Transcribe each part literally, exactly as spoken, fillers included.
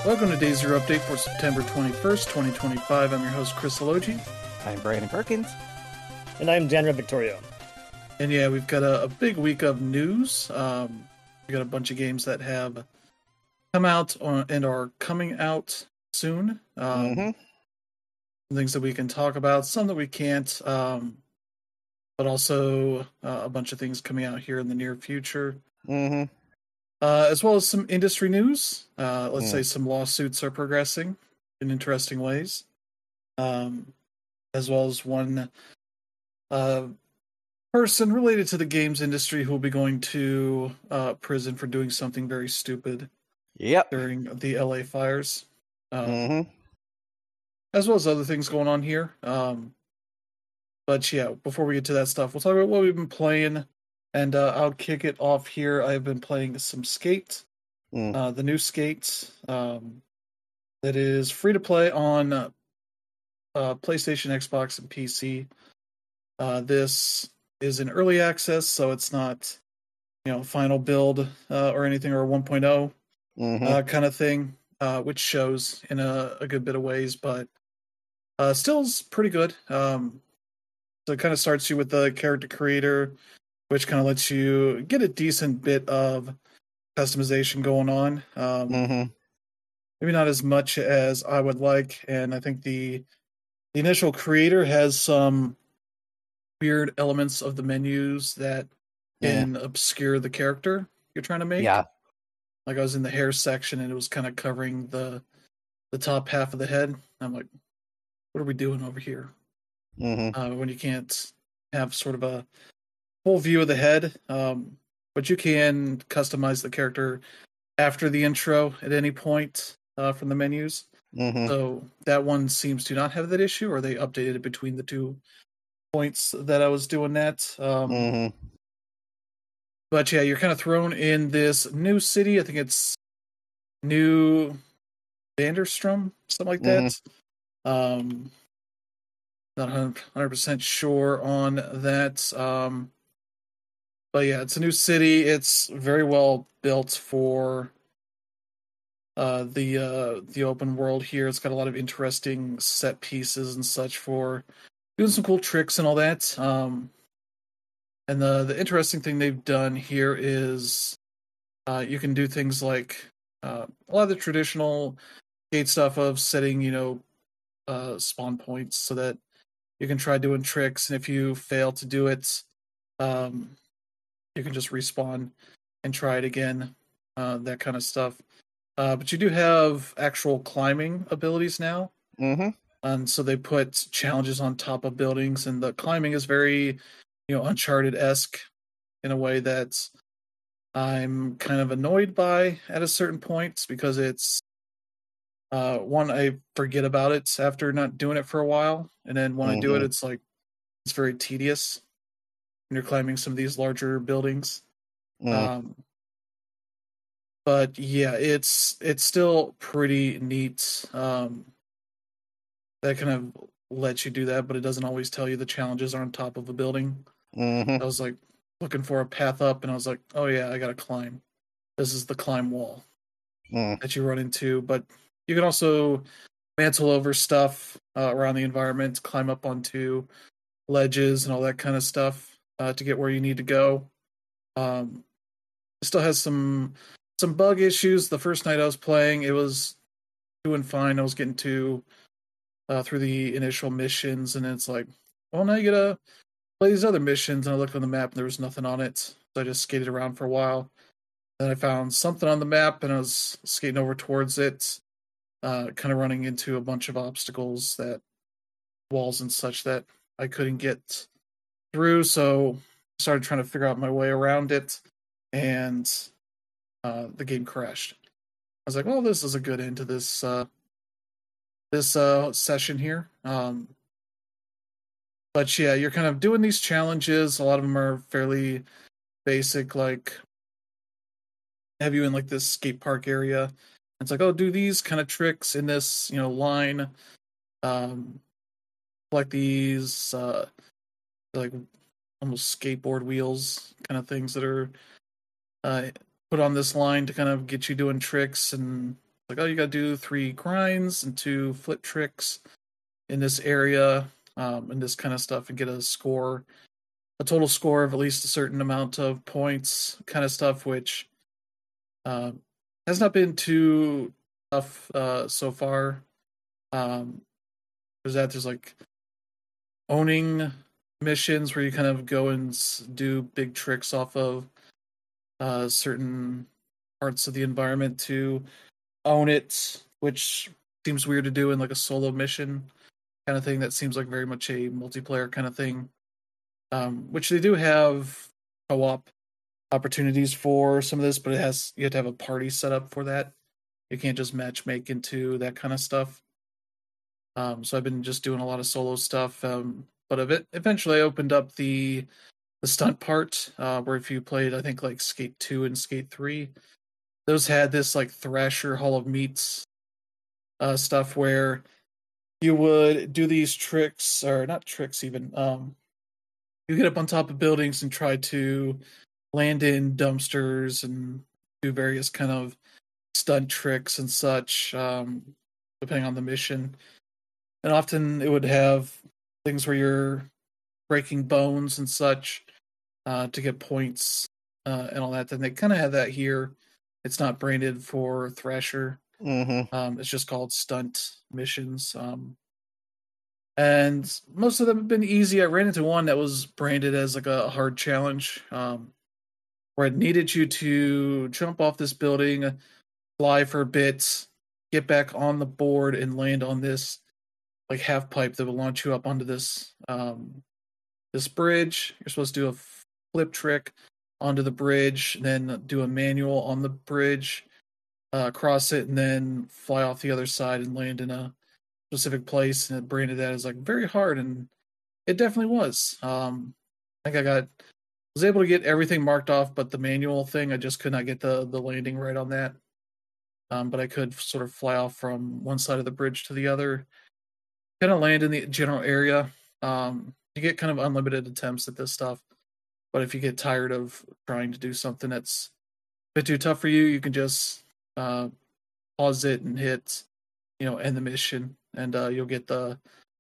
Welcome to Day Zero Update for September twenty-first, twenty twenty-five. I'm your host, Chris Elogi. I'm Brandon Perkins. And I'm Janra Victorio. And yeah, we've got a, a big week of news. Um, we got a bunch of games that have come out or, and are coming out soon. Um, mm-hmm. Some things that we can talk about, some that we can't. Um, but also uh, a bunch of things coming out here in the near future. Mm-hmm. Uh, as well as some industry news. Uh, let's Mm. say some lawsuits are progressing in interesting ways. Um, as well as one uh, person related to the games industry who will be going to uh, prison for doing something very stupid Yep. during the L A fires. Um, mm-hmm. As well as other things going on here. Um, but yeah, before we get to that stuff, we'll talk about what we've been playing. And uh, I'll kick it off here. I've been playing some Skate, Mm. uh, the new Skate, um, that is free to play on uh, PlayStation, Xbox, and P C. Uh, this is in early access, so it's not, you know, final build uh, or anything, or one point oh Mm-hmm. uh, kind of thing, uh, which shows in a, a good bit of ways, but uh, still is pretty good. Um, so it kind of starts you with the character creator, which kind of lets you get a decent bit of customization going on. Um, mm-hmm. Maybe not as much as I would like, and I think the the initial creator has some weird elements of the menus that can Mm. obscure the character you're trying to make. Yeah. Like I was in the hair section and it was kind of covering the the top half of the head. I'm like, what are we doing over here? Mm-hmm. Uh, when you can't have sort of a full view of the head, um, but you can customize the character after the intro at any point uh, from the menus. Mm-hmm. So that one seems to not have that issue, or they updated it between the two points that I was doing that. Um, Mm-hmm. But yeah, you're kind of thrown in this new city. I think it's New Vanderstrom, something like that. Mm-hmm. Um, not one hundred percent sure on that. Um, but yeah, it's a new city. It's very well built for uh, the uh, the open world here. It's got a lot of interesting set pieces and such for doing some cool tricks and all that. Um, and the the interesting thing they've done here is uh, you can do things like uh, a lot of the traditional gate stuff of setting, you know, uh, spawn points so that you can try doing tricks, and if you fail to do it, um, you can just respawn and try it again, uh, that kind of stuff. Uh, but you do have actual climbing abilities now. Mm-hmm. And so they put challenges on top of buildings, and the climbing is very, you know, Uncharted-esque in a way that I'm kind of annoyed by at a certain point, because it's, uh, one, I forget about it after not doing it for a while, and then when mm-hmm. I do it, it's like, it's very tedious when you're climbing some of these larger buildings. Mm. Um, but yeah, it's it's still pretty neat. Um, that kind of lets you do that, but it doesn't always tell you the challenges are on top of a building. Mm-hmm. I was like looking for a path up, and I was like, oh yeah, I gotta climb. This is the climb wall Mm. that you run into. But you can also mantle over stuff uh, around the environment, climb up onto ledges and all that kind of stuff uh, to get where you need to go. Um, it still has some some bug issues. The first night I was playing, it was doing fine. I was getting to uh, through the initial missions, and it's like, well, now you gotta play these other missions. And I looked on the map, and there was nothing on it, so I just skated around for a while. Then I found something on the map, and I was skating over towards it, uh, kind of running into a bunch of obstacles, that walls and such that I couldn't get through. So I started trying to figure out my way around it, and uh, the game crashed. I was like, well, this is a good end to this uh, this uh, session here. Um, but yeah, you're kind of doing these challenges. A lot of them are fairly basic, like have you in like this skate park area. It's like, oh, do these kind of tricks in this, you know, line. Um, like these, uh, like almost skateboard wheels kind of things that are uh, put on this line to kind of get you doing tricks, and like, oh, you got to do three grinds and two flip tricks in this area, um, and this kind of stuff, and get a score, a total score of at least a certain amount of points, kind of stuff, which uh, has not been too tough uh, so far. Um, there's that. There's like owning missions where you kind of go and do big tricks off of uh, certain parts of the environment to own it, which seems weird to do in like a solo mission kind of thing. That seems like very much a multiplayer kind of thing, um, which they do have co-op opportunities for some of this, but it has you have to have a party set up for that. You can't just match make into that kind of stuff. Um, so I've been just doing a lot of solo stuff, um, but of it, eventually I opened up the the stunt part, uh, where if you played, I think like Skate two and Skate three, those had this like Thrasher Hall of Meats uh, stuff where you would do these tricks, or not tricks even. Um, you get up on top of buildings and try to land in dumpsters and do various kind of stunt tricks and such, um, depending on the mission. And often it would have things where you're breaking bones and such uh, to get points uh, and all that. And they kind of have that here. It's not branded for Thrasher. Mm-hmm. Um, it's just called stunt missions. Um, and most of them have been easy. I ran into one that was branded as like a hard challenge, um, where it needed you to jump off this building, fly for a bit, get back on the board, and land on this like half pipe that will launch you up onto this um, this bridge. You're supposed to do a flip trick onto the bridge, and then do a manual on the bridge, uh, cross it, and then fly off the other side and land in a specific place. And it branded that as like very hard, and it definitely was. Um, I think I got was able to get everything marked off, but the manual thing, I just could not get the the landing right on that. Um, but I could sort of fly off from one side of the bridge to the other, kind of land in the general area. Um, you get kind of unlimited attempts at this stuff, but if you get tired of trying to do something that's a bit too tough for you, you can just uh, pause it and hit, you know, end the mission, and uh, you'll get the,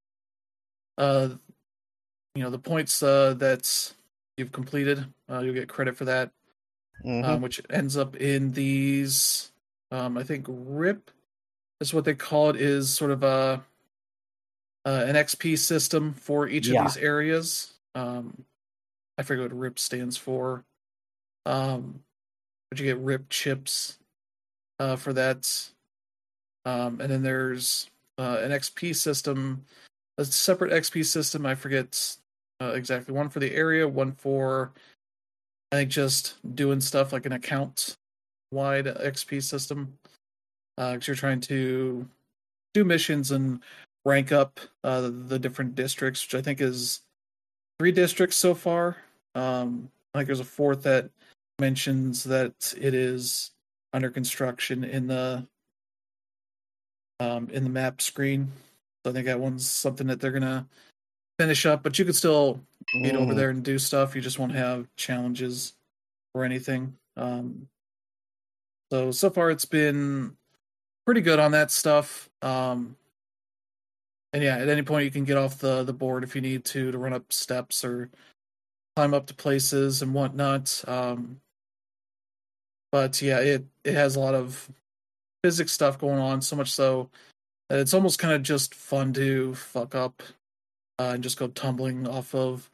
uh, you know, the points uh, that you've completed. Uh, you'll get credit for that, Mm-hmm. um, which ends up in these. Um, I think R I P is what they call it. Is sort of a uh, an X P system for each Yeah. of these areas. Um, I forget what R I P stands for. Um, but you get R I P chips uh, for that. Um, and then there's uh, an X P system, a separate X P system. I forget uh, exactly. One for the area, one for, I think, just doing stuff like an account wide X P system. Because uh, you're trying to do missions and rank up uh, the, the different districts, which I think is three districts so far. Um, I think there's a fourth that mentions that it is under construction in the um, in the map screen. So I think that one's something that they're gonna finish up. But you could still get over Mm-hmm. there and do stuff. You just won't have challenges or anything. Um, so so far it's been pretty good on that stuff. Um, and yeah, at any point you can get off the the board if you need to to run up steps or climb up to places and whatnot. Um, but yeah, it it has a lot of physics stuff going on, so much so that it's almost kind of just fun to fuck up uh, and just go tumbling off of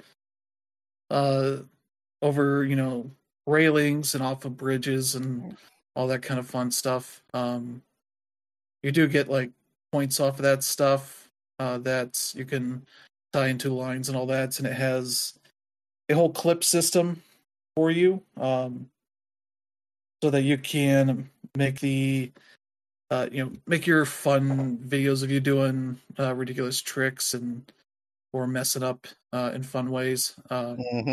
uh over, you know, railings and off of bridges and all that kind of fun stuff. Um, you do get like points off of that stuff uh, that you can tie into lines and all that, and it has a whole clip system for you, um, so that you can make the uh, you know, make your fun videos of you doing uh, ridiculous tricks and or messing up uh, in fun ways. Um, Mm-hmm.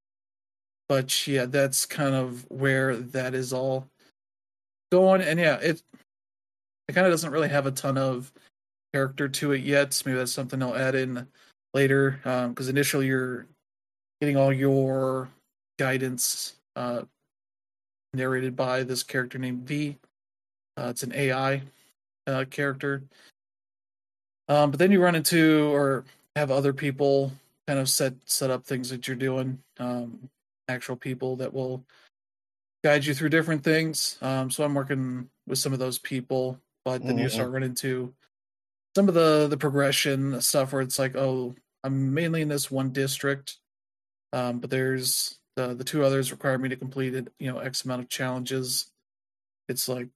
but yeah, that's kind of where that is all going. And yeah, it it kind of doesn't really have a ton of character to it yet. Maybe that's something I'll add in later, because um, initially you're getting all your guidance uh, narrated by this character named V. Uh, it's an A I uh, character. Um, but then you run into or have other people kind of set set up things that you're doing. Um, actual people that will guide you through different things. Um, so I'm working with some of those people, but then you Mm-hmm. start running into some of the the progression stuff where it's like, oh, I'm mainly in this one district, um, but there's the the two others require me to complete it, you know, X amount of challenges. It's like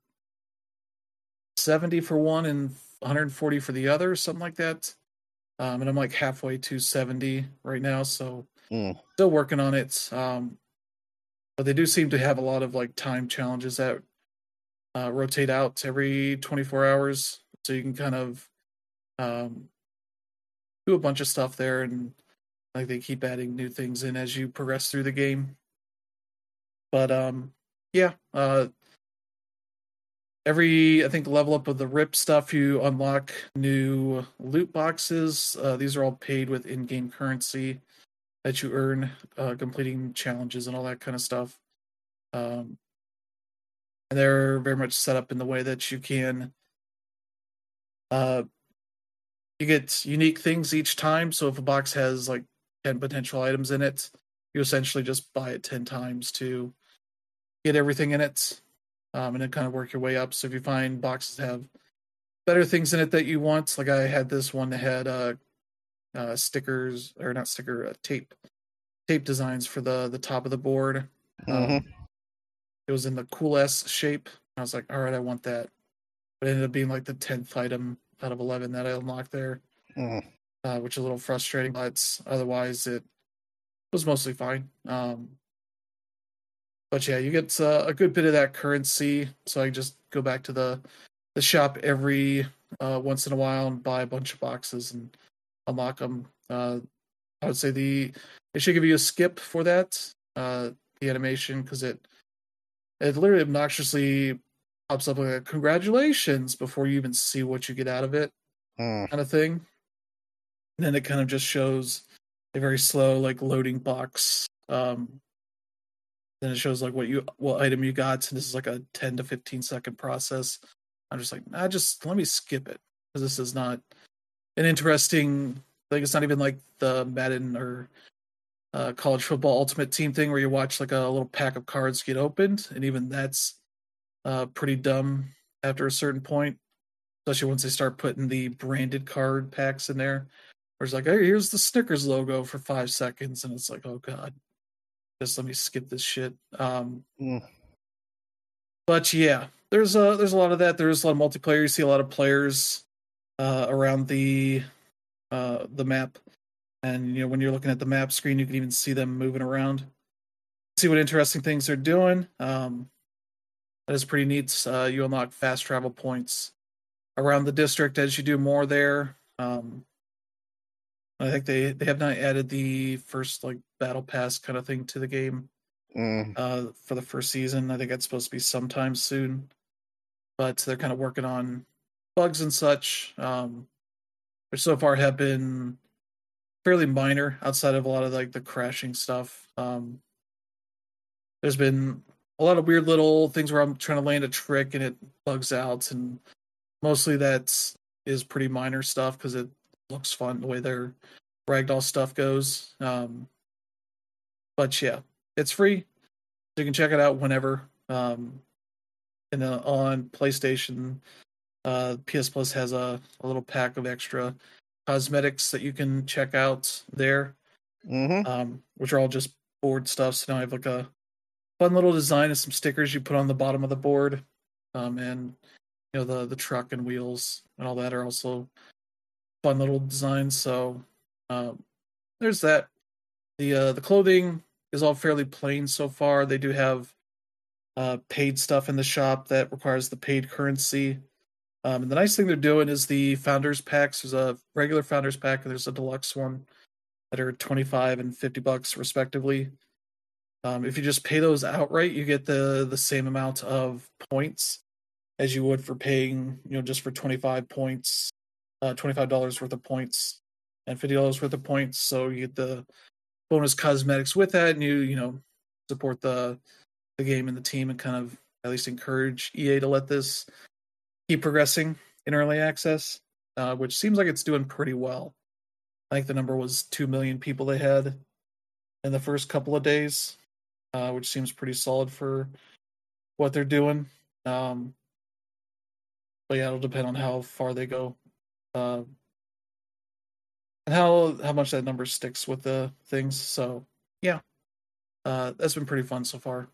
seventy for one and one hundred forty for the other, something like that. Um, and I'm like halfway to seventy right now, so Mm. still working on it. Um, but they do seem to have a lot of like time challenges that uh, rotate out every twenty-four hours, so you can kind of um, do a bunch of stuff there, and like they keep adding new things in as you progress through the game. But um, yeah, uh, every I think level up of the R I P stuff, you unlock new loot boxes. Uh, these are all paid with in-game currency that you earn uh, completing challenges and all that kind of stuff. Um, and they're very much set up in the way that you can uh, you get unique things each time. So if a box has like ten potential items in it, you essentially just buy it ten times to get everything in it, um, and then kind of work your way up. So if you find boxes have better things in it that you want, like I had this one that had uh, uh, stickers or not sticker uh, tape tape designs for the the top of the board. Mm-hmm. Um, it was in the cool S shape. I was like, all right, I want that. But it ended up being like the tenth item out of eleven that I unlocked there, Mm. uh, which is a little frustrating. But otherwise, it was mostly fine. Um, but yeah, you get uh, a good bit of that currency. So I just go back to the the shop every uh, once in a while and buy a bunch of boxes and unlock them. Uh, I would say the it should give you a skip for that uh, the animation because it it literally obnoxiously pops up like congratulations before you even see what you get out of it, Mm. kind of thing. And then it kind of just shows a very slow like loading box. Um, then it shows like what you what item you got, and this is like a ten to fifteen second process. I'm just like, nah, just let me skip it because this is not an interesting. Like it's not even like the Madden or uh, college football ultimate team thing where you watch like a little pack of cards get opened, and even that's uh, pretty dumb after a certain point, especially once they start putting the branded card packs in there. Where it's like, hey, here's the Snickers logo for five seconds, and it's like, oh god, just let me skip this shit. Um, Mm. but yeah, there's a there's a lot of that. There's a lot of multiplayer. You see a lot of players uh, around the uh, the map, and you know when you're looking at the map screen, you can even see them moving around. See what interesting things they're doing. Um, that is pretty neat. Uh, you unlock fast travel points around the district as you do more there. Um, I think they, they have not added the first like battle pass kind of thing to the game Mm. uh, for the first season. I think that's supposed to be sometime soon, but they're kind of working on bugs and such, um, which so far have been fairly minor outside of a lot of like the crashing stuff. Um, there's been a lot of weird little things where I'm trying to land a trick and it bugs out, and mostly that is pretty minor stuff because it looks fun the way their ragdoll stuff goes. Um, but yeah, it's free, so you can check it out whenever. Um, and then on PlayStation, uh, P S Plus has a, a little pack of extra cosmetics that you can check out there, Mm-hmm. um, which are all just board stuff. So now I have like a fun little design of some stickers you put on the bottom of the board, um, and you know the the truck and wheels and all that are also fun little designs. So um, there's that. The uh, the clothing is all fairly plain so far. They do have uh, paid stuff in the shop that requires the paid currency. Um, and the nice thing they're doing is the founders packs. There's a regular founders pack and there's a deluxe one that are twenty-five and fifty bucks respectively. Um, if you just pay those outright, you get the the same amount of points as you would for paying, you know, just for twenty-five points, uh, twenty-five dollars worth of points and fifty dollars worth of points. So you get the bonus cosmetics with that, and you you know support the the game and the team, and kind of at least encourage E A to let this keep progressing in early access, uh, which seems like it's doing pretty well. I think the number was two million people they had in the first couple of days, uh, which seems pretty solid for what they're doing. Um, but yeah, it'll depend on how far they go, uh, and how how much that number sticks with the things. So yeah, uh, that's been pretty fun so far.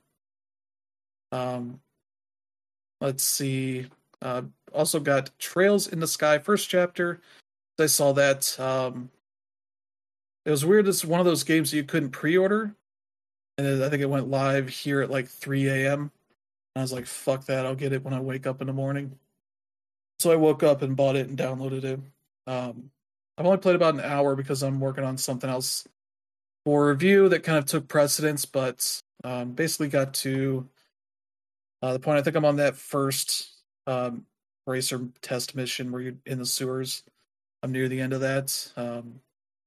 Um, let's see. Uh, also got Trails in the Sky first chapter. I saw that. Um, it was weird. It's one of those games that you couldn't pre-order, and I think it went live here at like three a.m. I was like, "Fuck that! I'll get it when I wake up in the morning." So I woke up and bought it and downloaded it. Um, I've only played about an hour because I'm working on something else for review that kind of took precedence, but um, basically got to uh, the point. I think I'm on that first um, racer test mission where you're in the sewers. I'm near the end of that. Um,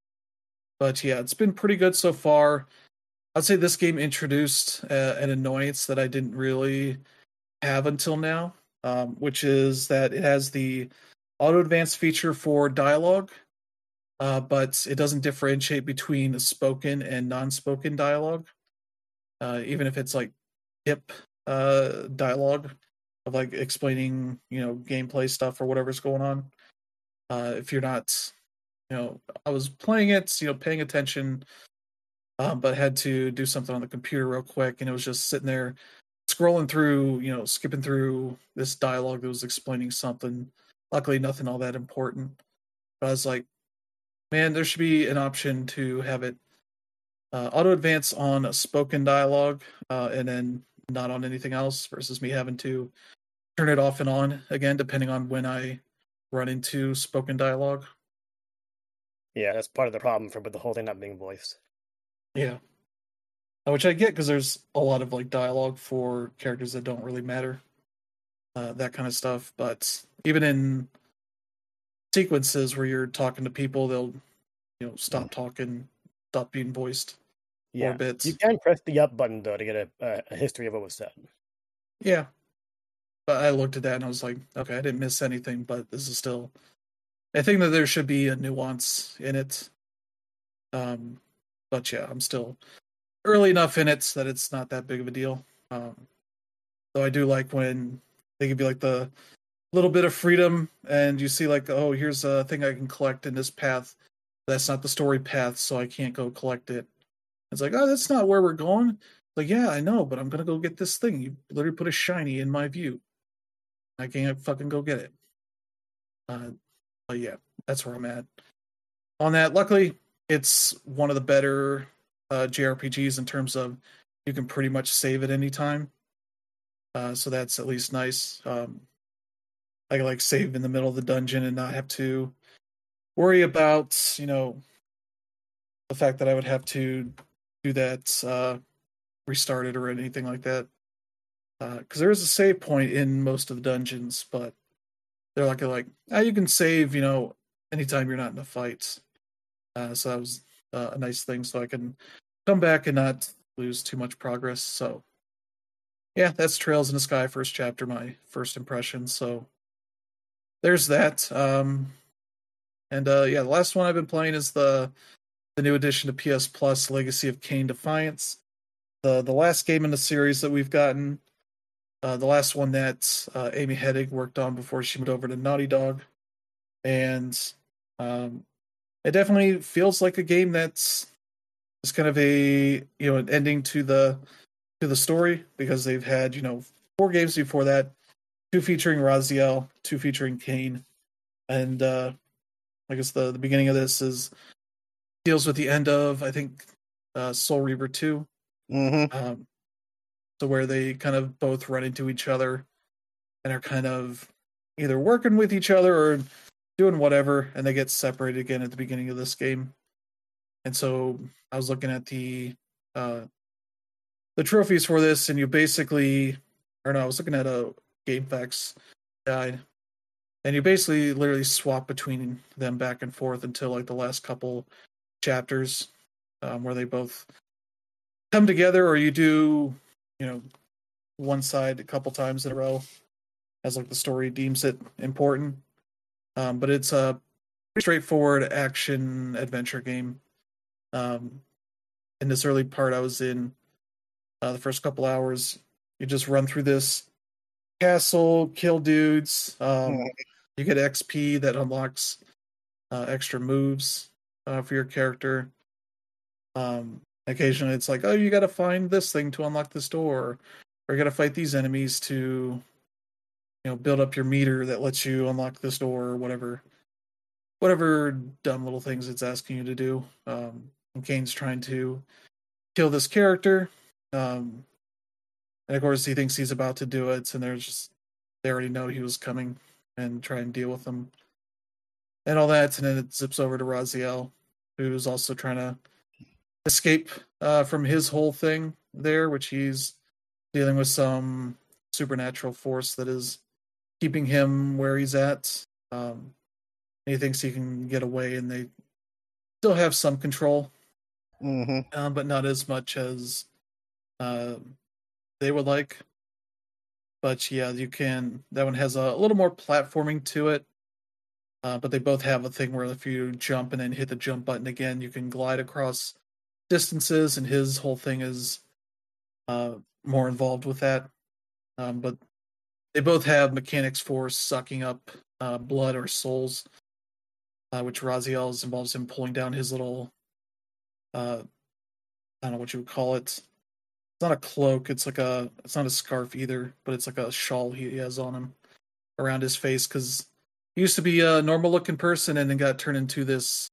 but yeah, it's been pretty good so far. I'd say this game introduced uh, an annoyance that I didn't really have until now, um, which is that it has the auto advance feature for dialogue, uh, but it doesn't differentiate between spoken and non-spoken dialogue, uh, even if it's like hip uh, dialogue of like explaining, you know, gameplay stuff or whatever's going on. Uh, if you're not, you know, I was playing it, you know, paying attention, um, but had to do something on the computer real quick, and it was just sitting there scrolling through, you know, skipping through this dialogue that was explaining something. Luckily, nothing all that important. But I was like, man, there should be an option to have it uh, auto advance on a spoken dialogue, uh, and then not on anything else, versus me having to turn it off and on again, depending on when I run into spoken dialogue. Yeah, that's part of the problem for with the whole thing not being voiced. Yeah. Uh, Which I get because there's a lot of like dialogue for characters that don't really matter, uh, that kind of stuff. But even in sequences where you're talking to people, they'll, you know, stop talking, stop being voiced for Yeah, bits. you can press the up button though to get a, a, a history of what was said. Yeah, but I looked at that and I was like, okay, I didn't miss anything, but this is still. I think that there should be a nuance in it. Um, but yeah, I'm still early enough in it that it's not that big of a deal. Um, though I do like when they give you like the little bit of freedom and you see like, oh, here's a thing I can collect in this path. That's not the story path, so I can't go collect it. It's like, oh, that's not where we're going. Like, yeah, I know, but I'm gonna go get this thing. You literally put a shiny in my view. I can't fucking go get it. Uh, but yeah, that's where I'm at on that. Luckily, it's one of the better uh, J R P Gs in terms of you can pretty much save at any time. Uh, so that's at least nice. Um, I can like save in the middle of the dungeon and not have to worry about, you know, the fact that I would have to do that, uh, restart it or anything like that. Because uh, there is a save point in most of the dungeons, but they're like, like ah, you can save, you know, anytime you're not in a fight. Uh, so that was uh, a nice thing, so I can come back and not lose too much progress. So yeah, that's Trails in the Sky first chapter, my first impression. So there's that. Um, and uh, yeah, the last one I've been playing is the the new addition to P S Plus, Legacy of Kain Defiance. The the last game in the series that we've gotten. Uh, the last one that uh, Amy Hennig worked on before she moved over to Naughty Dog. And um, it definitely feels like a game that's is kind of a, you know, an ending to the to the story, because they've had, you know, four games before that, two featuring Raziel, two featuring Kain, and uh, I guess the the beginning of this is deals with the end of, I think, uh, Soul Reaver two. Mm-hmm. Um, so where they kind of both run into each other and are kind of either working with each other or doing whatever, and they get separated again at the beginning of this game. And so I was looking at the uh, the trophies for this, and you basically, or no, I was looking at a GameFAQs guide, and you basically literally swap between them back and forth until like the last couple chapters, um, where they both come together, or you do, you know, one side a couple times in a row. as like the story deems it important. Um, but it's a pretty straightforward action adventure game. Um, in this early part I was in, uh, the first couple hours, you just run through this castle, kill dudes. Um, you get X P that unlocks uh, extra moves uh, for your character. Um, occasionally, it's like, oh, you got to find this thing to unlock this door, or you got to fight these enemies to, you know, build up your meter that lets you unlock this door, or whatever, whatever dumb little things it's asking you to do. Um, and Kane's trying to kill this character, um, and of course, he thinks he's about to do it, and there's just they already know he was coming and try and deal with him and all that, and then it zips over to Raziel, who's also trying to escape uh, from his whole thing there, which he's dealing with some supernatural force that is keeping him where he's at. Um, and he thinks he can get away, and they still have some control, Mm-hmm. uh, but not as much as uh, they would like. But yeah, you can. That one has a little more platforming to it. Uh, but they both have a thing where if you jump and then hit the jump button again, you can glide across distances, and his whole thing is uh, more involved with that. Um, but they both have mechanics for sucking up uh, blood or souls, uh, which Raziel's involves him pulling down his little, uh, I don't know what you would call it. It's not a cloak. It's like a, it's not a scarf either, but it's like a shawl he has on him around his face, because he used to be a normal looking person and then got turned into this,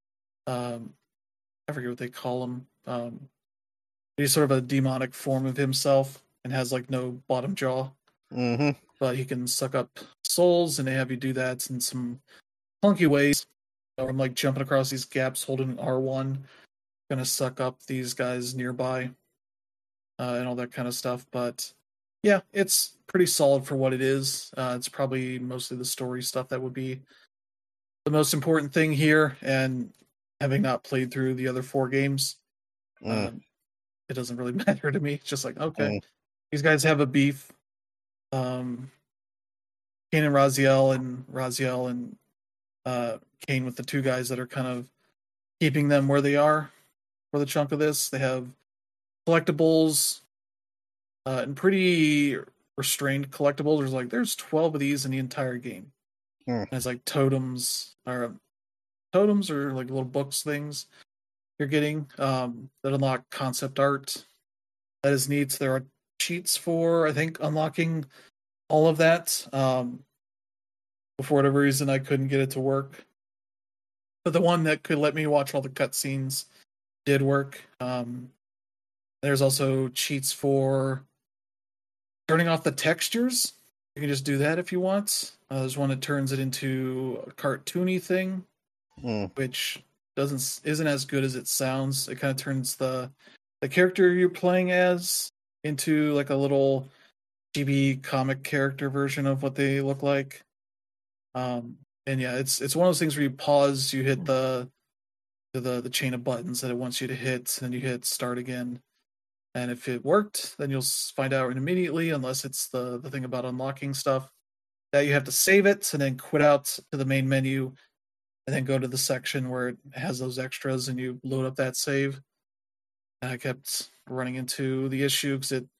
um, I forget what they call him. Um, he's sort of a demonic form of himself and has like no bottom jaw. Mm-hmm. But he can suck up souls, and they have you do that in some clunky ways. Or I'm like jumping across these gaps holding R one, gonna suck up these guys nearby, uh, and all that kind of stuff. But yeah, it's pretty solid for what it is. Uh, it's probably mostly the story stuff that would be the most important thing here, and having not played through the other four games, Mm. um, it doesn't really matter to me. It's just like, okay, Mm. these guys have a beef. Um, Kane and Raziel, and Raziel and uh, Kane with the two guys that are kind of keeping them where they are for the chunk of this. They have collectibles, uh, and pretty restrained collectibles. There's like there's twelve of these in the entire game. Hmm. And it's like totems or totems or like little books things you're getting um, that unlock concept art. That is neat. There are cheats for I think unlocking all of that. Um, but for whatever reason, I couldn't get it to work. But the one that could let me watch all the cutscenes did work. Um, there's also cheats for turning off the textures. You can just do that if you want. Uh, there's one that turns it into a cartoony thing, Mm. which doesn't isn't as good as it sounds. It kind of turns the the character you're playing as into like a little chibi comic character version of what they look like. Um, and yeah, it's it's one of those things where you pause, you hit the the the chain of buttons that it wants you to hit, and then you hit start again. And if it worked, then you'll find out immediately, unless it's the the thing about unlocking stuff that you have to save it and then quit out to the main menu and then go to the section where it has those extras and you load up that save. And I kept running into the issue because it,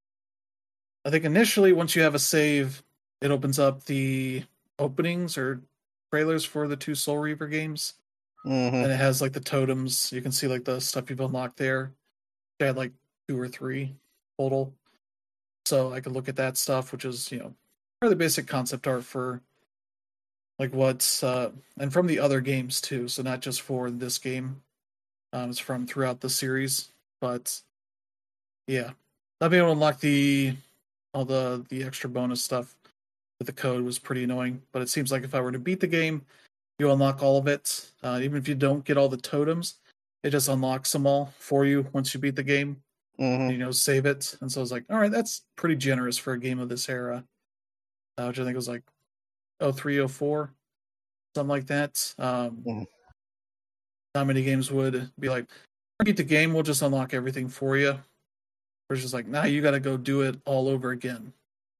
I think initially once you have a save, it opens up the openings or trailers for the two Soul Reaver games. Mm-hmm. And it has like the totems. You can see like the stuff you've unlocked there. I had like two or three total. So I could look at that stuff, which is, you know, fairly basic concept art for like what's, uh, and from the other games too. So not just for this game. Um, it's from throughout the series. But yeah, not being able to unlock the, all the, the extra bonus stuff with the code was pretty annoying. But it seems like if I were to beat the game, you unlock all of it. Uh, even if you don't get all the totems, it just unlocks them all for you once you beat the game. Mm-hmm. You know, save it. And so I was like, all right, that's pretty generous for a game of this era, uh, which I think was like oh three, oh four, something like that. Um, Mhm. Not many games would be like, beat the game, we'll just unlock everything for you. Or it's just like, nah, you got to go do it all over again.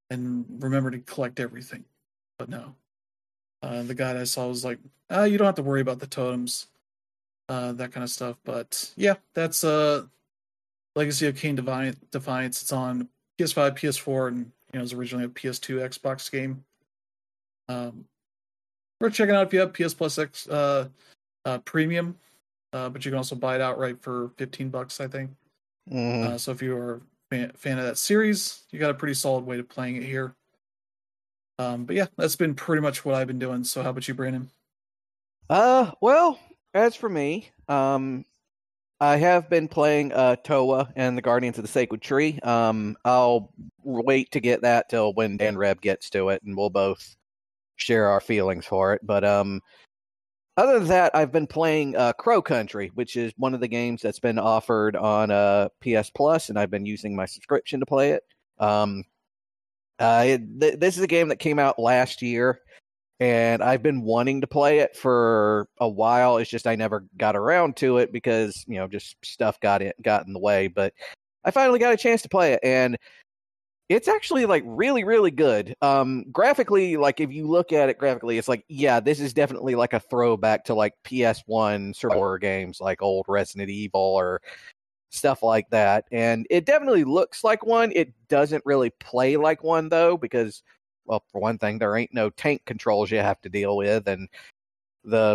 and remember to collect everything. But no, uh, the guide I saw was like, ah, you don't have to worry about the totems, uh, that kind of stuff. But yeah, that's uh, Legacy of Kain Defiance. Defiance. It's on P S five, P S four, and you know, it was originally a P S two Xbox game. Um, worth checking out if you have P S Plus X uh, uh, Premium, uh, but you can also buy it outright for fifteen bucks, I think. Mm-hmm. Uh, so if you're a fan, fan of that series, you got a pretty solid way of playing it here. Um, but yeah, that's been pretty much what I've been doing. So how about you, Brandon? Uh, well, as for me, um, I have been playing uh Toa and the Guardians of the Sacred Tree. Um, I'll wait to get that till when Dan Reb gets to it, and we'll both share our feelings for it. But um, other than that, I've been playing uh, Crow Country, which is one of the games that's been offered on uh, P S Plus, and I've been using my subscription to play it. Um, uh, it, th- this is a game that came out last year, and I've been wanting to play it for a while. It's just I never got around to it because, you know, just stuff got it got in the way. But I finally got a chance to play it, and it's actually like really, really good. Um, graphically, like if you look at it graphically, it's like, yeah, this is definitely like a throwback to like P S one survival horror games, like old Resident Evil or stuff like that. And it definitely looks like one. It doesn't really play like one though, because, well, for one thing, there ain't no tank controls you have to deal with, and the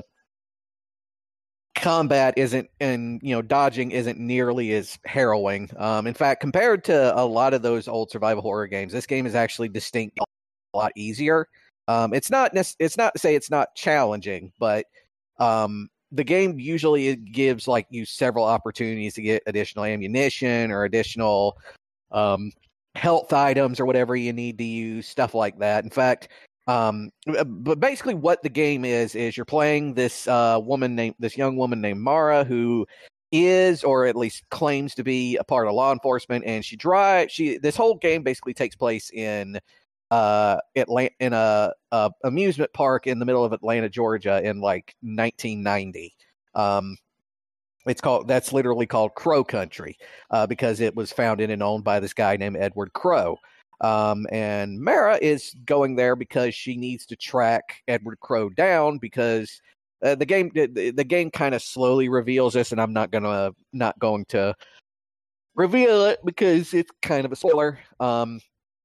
combat isn't, and you know, dodging isn't nearly as harrowing. Um, in fact, compared to a lot of those old survival horror games, this game is actually distinct a lot easier. Um, it's not nec- it's not to say it's not challenging, but um, the game usually gives like you several opportunities to get additional ammunition or additional um, health items or whatever you need to use, stuff like that. In fact, um, but basically what the game is, is you're playing this uh, woman named, this young woman named Mara, who is, or at least claims to be, a part of law enforcement, and she drives, she, this whole game basically takes place in uh Atlanta, in a, a amusement park in the middle of Atlanta, Georgia in like nineteen ninety. Um, It's called, that's literally called Crow Country, uh, because it was founded and owned by this guy named Edward Crow. Um, and Mara is going there because she needs to track Edward Crow down, because uh, the game, the, the game kind of slowly reveals this, and I'm not gonna, not going to reveal it because it's kind of a spoiler. Um,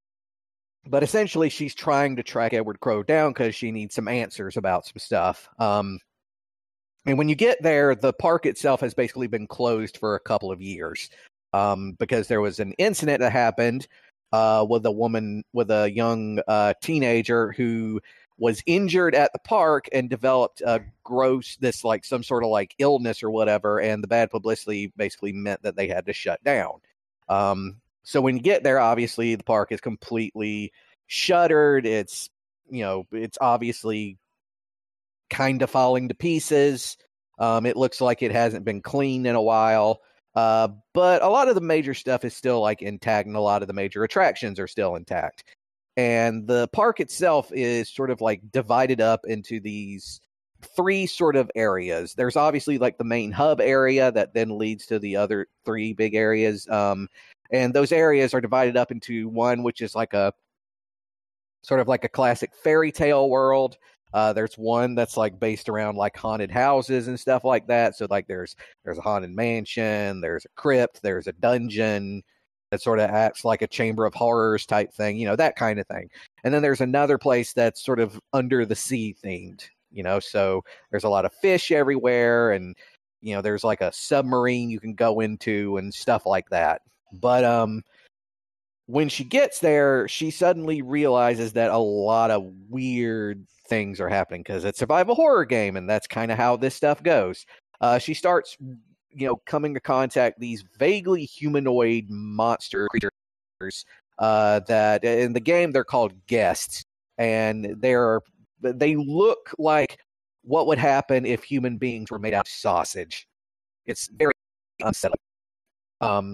but essentially she's trying to track Edward Crow down because she needs some answers about some stuff. Um, And when you get there, the park itself has basically been closed for a couple of years, um, because there was an incident that happened uh, with a woman, with a young uh, teenager who was injured at the park and developed a gross, this like some sort of like illness or whatever. And the bad publicity basically meant that they had to shut down. Um, so when you get there, obviously the park is completely shuttered. It's, you know, it's obviously kind of falling to pieces. Um, it looks like it hasn't been cleaned in a while. Uh, but a lot of the major stuff is still like intact, and a lot of the major attractions are still intact. And the park itself is sort of like divided up into these three sort of areas. There's obviously like the main hub area that then leads to the other three big areas. Um, and those areas are divided up into one, which is like a sort of like a classic fairy tale world. Uh, there's one that's like based around like haunted houses and stuff like that. So like there's there's a haunted mansion, there's a crypt, there's a dungeon that sort of acts like a chamber of horrors type thing, you know, that kind of thing. And then there's another place that's sort of under the sea themed, you know, so there's a lot of fish everywhere, and you know, there's like a submarine you can go into and stuff like that. But um when she gets there, she suddenly realizes that a lot of weird things are happening because it's a survival horror game, and that's kind of how this stuff goes. Uh, she starts, you know, coming to contact these vaguely humanoid monster creatures uh, that in the game they're called guests, and they're they look like what would happen if human beings were made out of sausage. It's very unsettling. Um,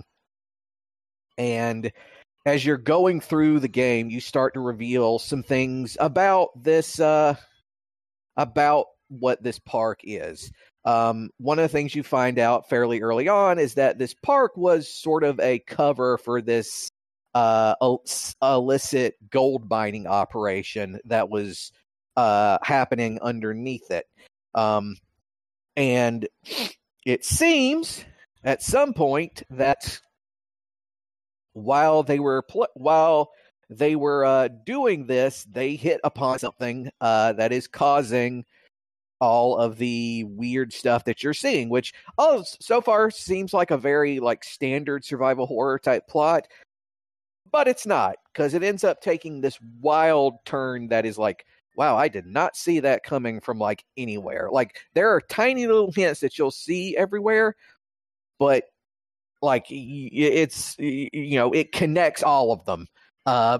and as you're going through the game, you start to reveal some things about this, uh, about what this park is. Um, one of the things you find out fairly early on is that this park was sort of a cover for this uh, illicit gold mining operation that was uh, happening underneath it. Um, and it seems at some point that while they were pl- while they were uh, doing this, they hit upon something uh, that is causing all of the weird stuff that you're seeing, which oh, so far seems like a very like standard survival horror type plot, but it's not, because it ends up taking this wild turn that is like, wow, I did not see that coming from like anywhere. Like there are tiny little hints that you'll see everywhere, but like it's, you know, it connects all of them uh,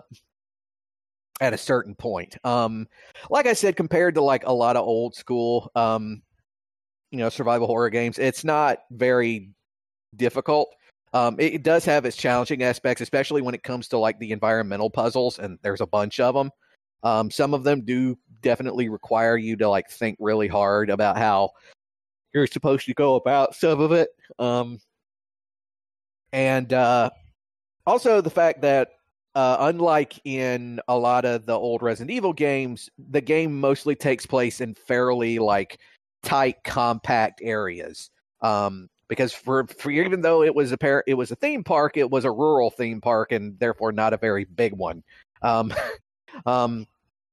at a certain point. Um, like I said, compared to like a lot of old school, um, you know, survival horror games, it's not very difficult. Um, it, it does have its challenging aspects, especially when it comes to like the environmental puzzles, and there's a bunch of them. Um, some of them do definitely require you to like think really hard about how you're supposed to go about some of it. Um, and uh, also the fact that uh, unlike in a lot of the old Resident Evil games, the game mostly takes place in fairly like tight, compact areas. Um, because for, for even though it was a par- it was a theme park, it was a rural theme park and therefore not a very big one. Um, um,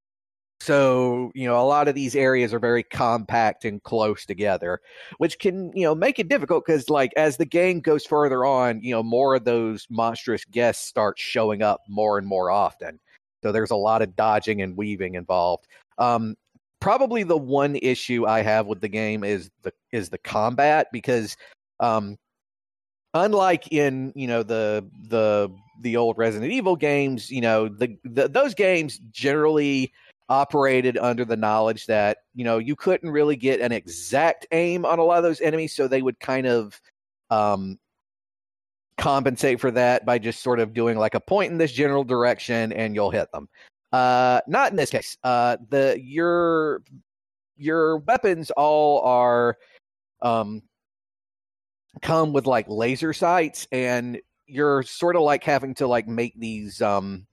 so, you know, a lot of these areas are very compact and close together, which can, you know, make it difficult because, like, as the game goes further on, you know, more of those monstrous guests start showing up more and more often. So there's a lot of dodging and weaving involved. Um, probably the one issue I have with the game is the is the combat, because um, unlike in, you know, the the the old Resident Evil games, you know, the, the those games generally operated under the knowledge that, you know, you couldn't really get an exact aim on a lot of those enemies, so they would kind of um, compensate for that by just sort of doing like a point in this general direction and you'll hit them. Uh, not in this case. Uh, the your your weapons all are um, come with like laser sights, and you're sort of like having to like make these um,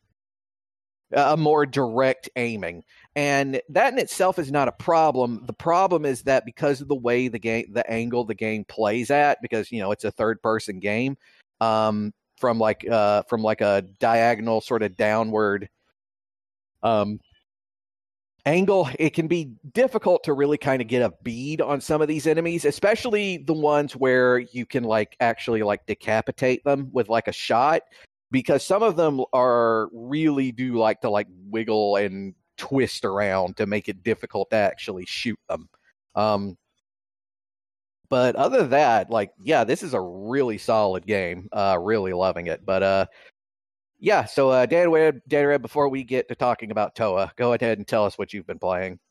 a more direct aiming, and that in itself is not a problem. The problem is that because of the way the game, the angle the game plays at, because, you know, it's a third person game, um, from like uh, from like a diagonal sort of downward um, angle, it can be difficult to really kind of get a bead on some of these enemies, especially the ones where you can like actually like decapitate them with like a shot, because some of them are really do like to like wiggle and twist around to make it difficult to actually shoot them. Um, but other than that, like, yeah, this is a really solid game. Uh, really loving it. But uh, yeah, so uh, Dan Red, Dan Red, before we get to talking about T O A, go ahead and tell us what you've been playing.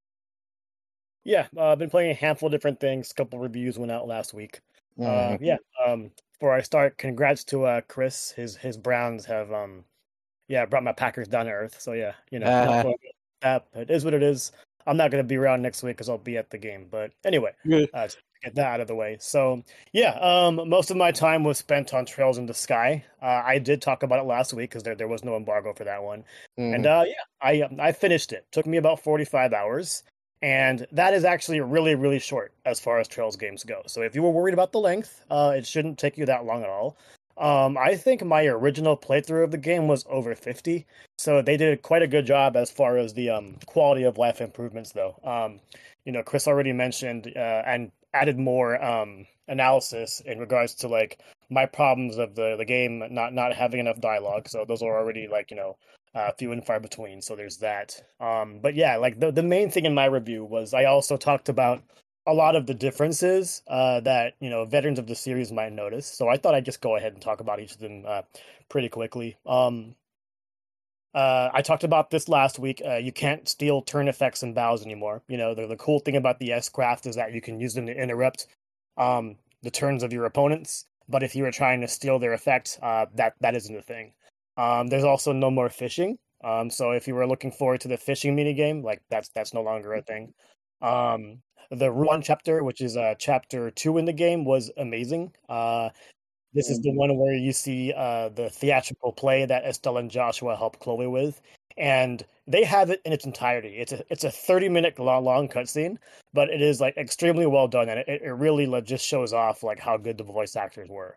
Yeah, uh, I've been playing a handful of different things. A couple reviews went out last week. Mm. Uh, yeah. Um, before I start, congrats to uh, Chris. His his Browns have um, yeah, brought my Packers down to earth. So yeah, you know, uh-huh. not that, but it is what it is. I'm not going to be around next week because I'll be at the game. But anyway, uh, to get that out of the way. So yeah, um, most of my time was spent on Trails in the Sky. Uh, I did talk about it last week because there there was no embargo for that one. Mm-hmm. And uh, yeah, I I finished it. Took me about forty-five hours. And that is actually really, really short as far as Trails games go. So if you were worried about the length, uh, it shouldn't take you that long at all. Um, I think my original playthrough of the game was over fifty. So they did quite a good job as far as the um, quality of life improvements, though. Um, you know, Chris already mentioned uh, and added more um, analysis in regards to, like, my problems of the, the game not, not having enough dialogue. So those are already, like, you know, Uh, few and far between, so there's that. Um, but yeah, like the, the main thing in my review was I also talked about a lot of the differences uh, that, you know, veterans of the series might notice. So I thought I'd just go ahead and talk about each of them uh, pretty quickly. Um, uh, I talked about this last week. Uh, you can't steal turn effects and bows anymore. You know, the, the cool thing about the S-Craft is that you can use them to interrupt um, the turns of your opponents. But if you were trying to steal their effect, uh, that that isn't a thing. Um, there's also no more fishing. Um, so if you were looking forward to the fishing minigame, like that's that's no longer a thing. Um, the Ruan chapter, which is uh, chapter two in the game, was amazing. Uh, This is the one where you see uh, the theatrical play that Estelle and Joshua helped Chloe with, and they have it in its entirety. It's a it's a thirty minute long long cutscene, but it is like extremely well done, and it, it really like, just shows off like how good the voice actors were.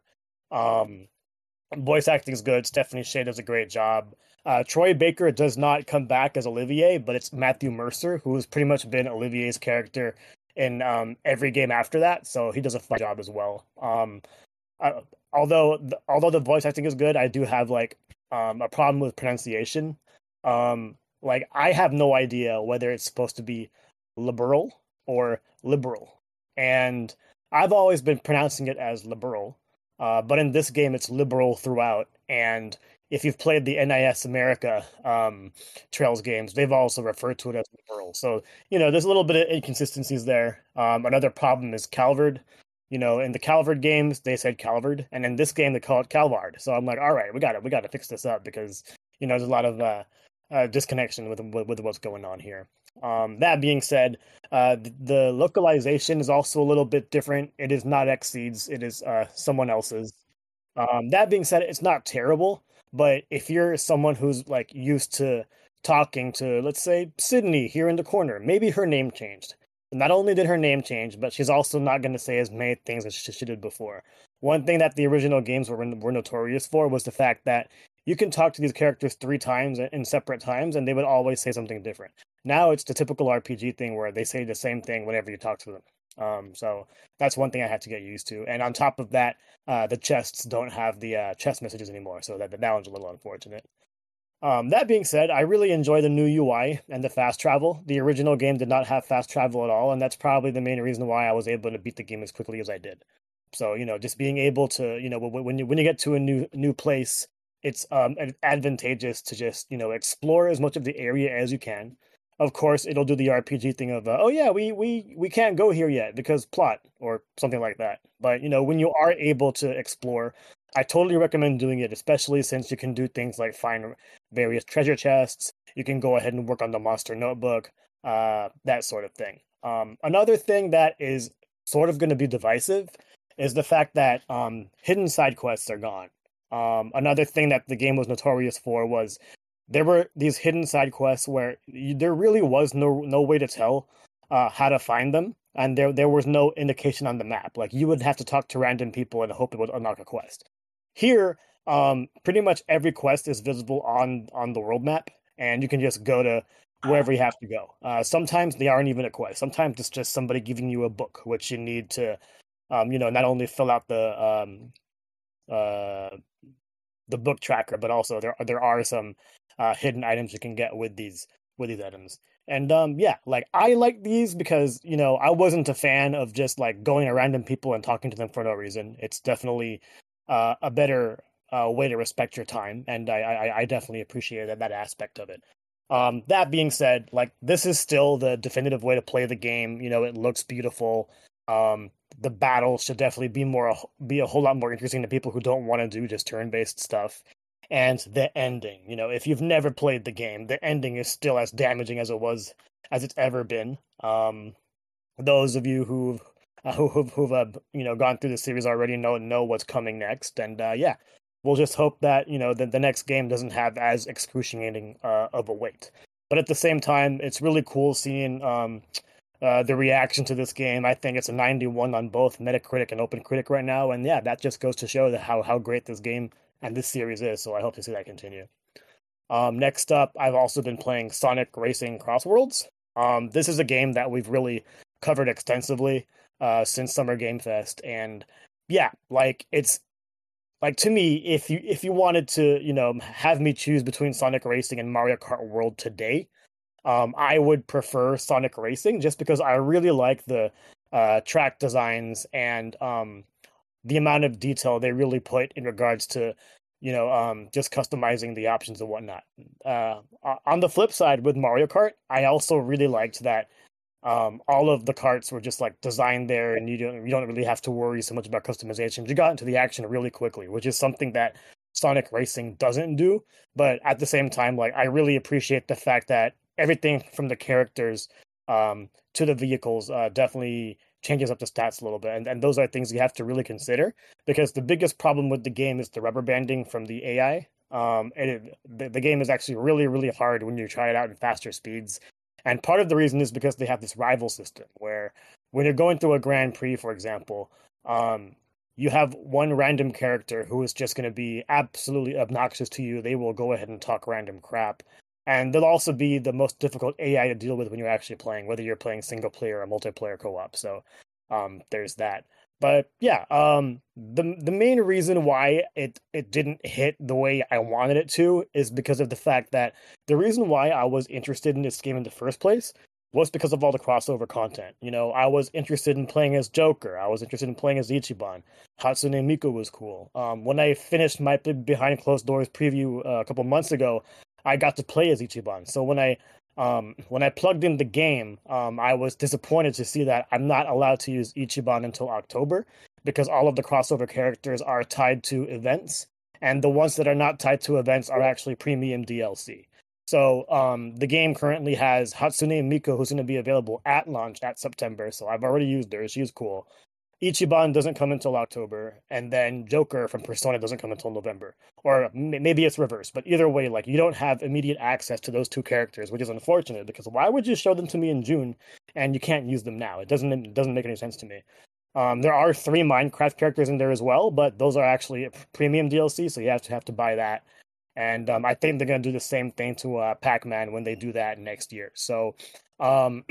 Um, voice acting is good. Stephanie Shea does a great job. Uh, Troy Baker does not come back as Olivier, but it's Matthew Mercer, who has pretty much been Olivier's character in um, every game after that. So he does a fine job as well. Um, uh, although although the voice acting is good, I do have like um, a problem with pronunciation. Um, like I have no idea whether it's supposed to be liberal or liberal, and I've always been pronouncing it as liberal. Uh, but in this game, it's liberal throughout. And if you've played the N I S America um, Trails games, they've also referred to it as liberal. So, you know, there's a little bit of inconsistencies there. Um, another problem is Calvard. You know, in the Calvard games, they said Calvard. And in this game, they call it Calvard. So I'm like, all right, we got it. We got to fix this up because, you know, there's a lot of uh, uh, disconnection with, with, with what's going on here. Um, that being said, uh, the localization is also a little bit different. It is not Xseed's, it is uh, someone else's. Um, that being said, it's not terrible, but if you're someone who's like used to talking to, let's say, Sydney here in the corner, maybe her name changed. Not only did her name change, but she's also not going to say as many things as she, she did before. One thing that the original games were, were notorious for was the fact that you can talk to these characters three times in separate times, and they would always say something different. Now it's the typical R P G thing where they say the same thing whenever you talk to them. Um, so that's one thing I had to get used to. And on top of that, uh, the chests don't have the uh, chest messages anymore, so that, that one's a little unfortunate. Um, that being said, I really enjoy the new U I and the fast travel. The original game did not have fast travel at all, and that's probably the main reason why I was able to beat the game as quickly as I did. So, you know, just being able to, you know, when you when you get to a new new place, it's um advantageous to just, you know, explore as much of the area as you can. Of course, it'll do the R P G thing of, uh, oh yeah, we we we can't go here yet because plot or something like that. But you know, when you are able to explore, I totally recommend doing it, especially since you can do things like find various treasure chests. You can go ahead and work on the monster notebook, uh, that sort of thing. Um, another thing that is sort of going to be divisive is the fact that um, hidden side quests are gone. Um, another thing that the game was notorious for was there were these hidden side quests where you, there really was no no way to tell uh, how to find them, and there there was no indication on the map. Like you would have to talk to random people and hope it would unlock a quest. Here, um, pretty much every quest is visible on on the world map, and you can just go to wherever you have to go. Uh, sometimes they aren't even a quest. Sometimes it's just somebody giving you a book, which you need to, um, you know, not only fill out the um, uh, the book tracker, but also there there are some uh, hidden items you can get with these with these items. And um, yeah, like I like these because you know I wasn't a fan of just like going to random people and talking to them for no reason. It's definitely uh, a better uh, way to respect your time, and I I, I definitely appreciate that, that aspect of it. Um, that being said, like this is still the definitive way to play the game. You know, it looks beautiful. Um, the battles should definitely be more be a whole lot more interesting to people who don't want to do just turn-based stuff. And the ending, you know, if you've never played the game, the ending is still as damaging as it was as it's ever been. Um, those of you who've uh, who, who've, who've uh, you know gone through the series already know know what's coming next, and uh, yeah, we'll just hope that you know the, the next game doesn't have as excruciating uh, of a wait. But at the same time, it's really cool seeing um, uh, the reaction to this game. I think it's a ninety-one on both Metacritic and OpenCritic right now, and yeah, that just goes to show that how how great this game and this series is. So I hope to see that continue. Um, next up, I've also been playing Sonic Racing Crossworlds. Um, this is a game that we've really covered extensively uh, since Summer Game Fest, and yeah, like it's like to me, if you if you wanted to, you know, have me choose between Sonic Racing and Mario Kart World today, um, I would prefer Sonic Racing just because I really like the uh, track designs and um, the amount of detail they really put in regards to, you know, um, just customizing the options and whatnot. Uh, on the flip side, with Mario Kart, I also really liked that um, all of the carts were just like designed there, and you don't you don't really have to worry so much about customization. You got into the action really quickly, which is something that Sonic Racing doesn't do. But at the same time, like I really appreciate the fact that everything from the characters um, to the vehicles uh, definitely changes up the stats a little bit. And, and those are things you have to really consider, because the biggest problem with the game is the rubber banding from the A I. Um, and it, the, the game is actually really, really hard when you try it out in faster speeds. And part of the reason is because they have this rival system where when you're going through a Grand Prix, for example, um, you have one random character who is just going to be absolutely obnoxious to you. They will go ahead and talk random crap. And they'll also be the most difficult A I to deal with when you're actually playing, whether you're playing single player or multiplayer co-op. So um, there's that. But yeah, um, the the main reason why it, it didn't hit the way I wanted it to is because of the fact that the reason why I was interested in this game in the first place was because of all the crossover content. You know, I was interested in playing as Joker. I was interested in playing as Ichiban. Hatsune Miku was cool. Um, when I finished my behind closed doors preview uh, a couple months ago, I got to play as Ichiban. So when I um, when I plugged in the game, um, I was disappointed to see that I'm not allowed to use Ichiban until October, because all of the crossover characters are tied to events, and the ones that are not tied to events are actually premium D L C. So um, the game currently has Hatsune Miku, who's going to be available at launch at September. So I've already used her. She's cool. Ichiban doesn't come until October, and then Joker from Persona doesn't come until November. Or maybe it's reversed, but either way, like, you don't have immediate access to those two characters, which is unfortunate, because why would you show them to me in June and you can't use them now? It doesn't it doesn't make any sense to me. Um, there are three Minecraft characters in there as well, but those are actually premium D L C, so you have to have to buy that. And um, I think they're going to do the same thing to uh, Pac-Man when they do that next year. So um,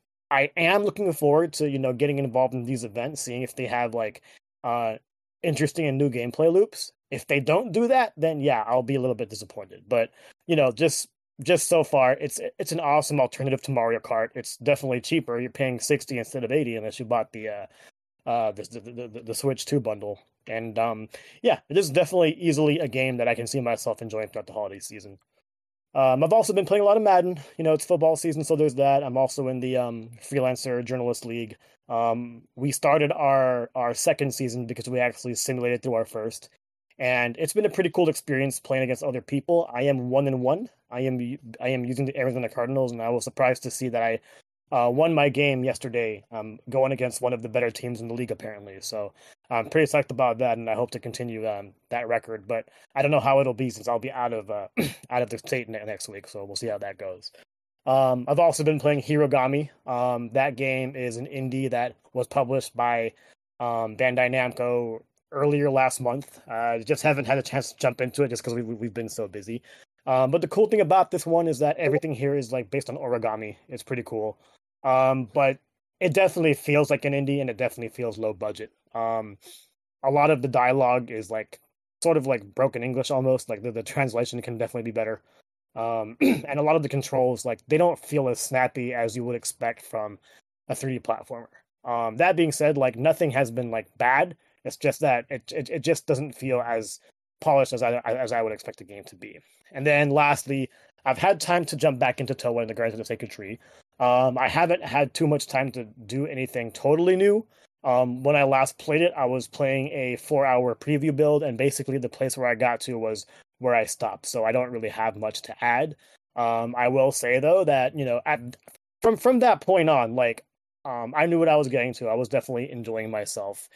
I am looking forward to, you know, getting involved in these events, seeing if they have like uh, interesting and new gameplay loops. If they don't do that, then yeah, I'll be a little bit disappointed. But, you know, just just so far, it's it's an awesome alternative to Mario Kart. It's definitely cheaper. You're paying sixty instead of eighty unless you bought the uh, uh, the, the, the, the Switch two bundle. And um, yeah, it is definitely easily a game that I can see myself enjoying throughout the holiday season. Um, I've also been playing a lot of Madden. You know, it's football season, so there's that. I'm also in the um, Freelancer Journalist League. Um, we started our, our second season because we actually simulated through our first. And it's been a pretty cool experience playing against other people. I am one and one. I am I am using the Arizona Cardinals, and I was surprised to see that I uh, won my game yesterday, um, going against one of the better teams in the league, apparently. So I'm pretty psyched about that, and I hope to continue um, that record. But I don't know how it'll be since I'll be out of uh, out of the state next week, so we'll see how that goes. Um, I've also been playing Hirogami. Um, that game is an indie that was published by um, Bandai Namco earlier last month. I uh, just haven't had a chance to jump into it just because we, we've been so busy. Um, but the cool thing about this one is that everything here is like based on origami. It's pretty cool. Um, but it definitely feels like an indie, and it definitely feels low budget. Um, a lot of the dialogue is like sort of like broken English almost. Like the, the translation can definitely be better. Um, and a lot of the controls, like, they don't feel as snappy as you would expect from a three D platformer. Um, that being said, like, nothing has been like bad. It's just that it, it it just doesn't feel as polished as I as I would expect a game to be. And then lastly, I've had time to jump back into Towa and the Guardians of the Sacred Tree. Um, I haven't had too much time to do anything totally new. Um, when I last played it, I was playing a four-hour preview build, and basically the place where I got to was where I stopped. So I don't really have much to add. Um, I will say though that, you know, at, from from that point on, like, um, I knew what I was getting to. I was definitely enjoying myself.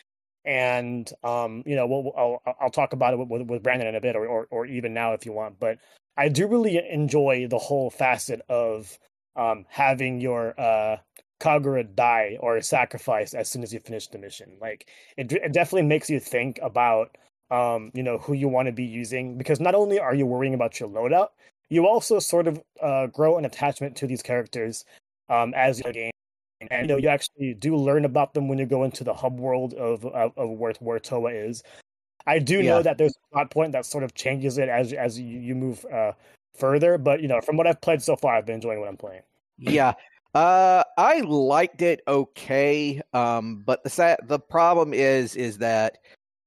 And, um, you know, we'll, I'll, I'll talk about it with, with Brandon in a bit, or, or, or even now if you want. But I do really enjoy the whole facet of um, having your uh, Kagura die or sacrifice as soon as you finish the mission. Like, it, it definitely makes you think about, um, you know, who you want to be using. Because not only are you worrying about your loadout, you also sort of uh, grow an attachment to these characters um, as you game. And, you know, you actually do learn about them when you go into the hub world of of, of where, where Towa is. I do Yeah. know that there's a plot point that sort of changes it as as you, you move uh, further. But, you know, from what I've played so far, I've been enjoying what I'm playing. Yeah. Uh, I liked it okay. Um, but the sa- the problem is is that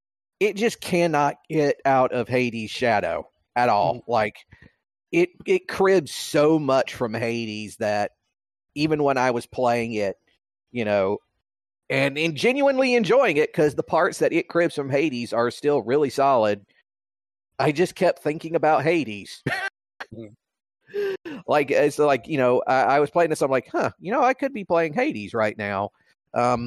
it just cannot get out of Hades' shadow at all. Mhm. Like, it it cribs so much from Hades that even when I was playing it, you know, and, and genuinely enjoying it, because the parts that it cribs from Hades are still really solid, I just kept thinking about Hades. Like, it's like, you know, I, I was playing this, I'm like, huh, you know, I could be playing Hades right now. Um,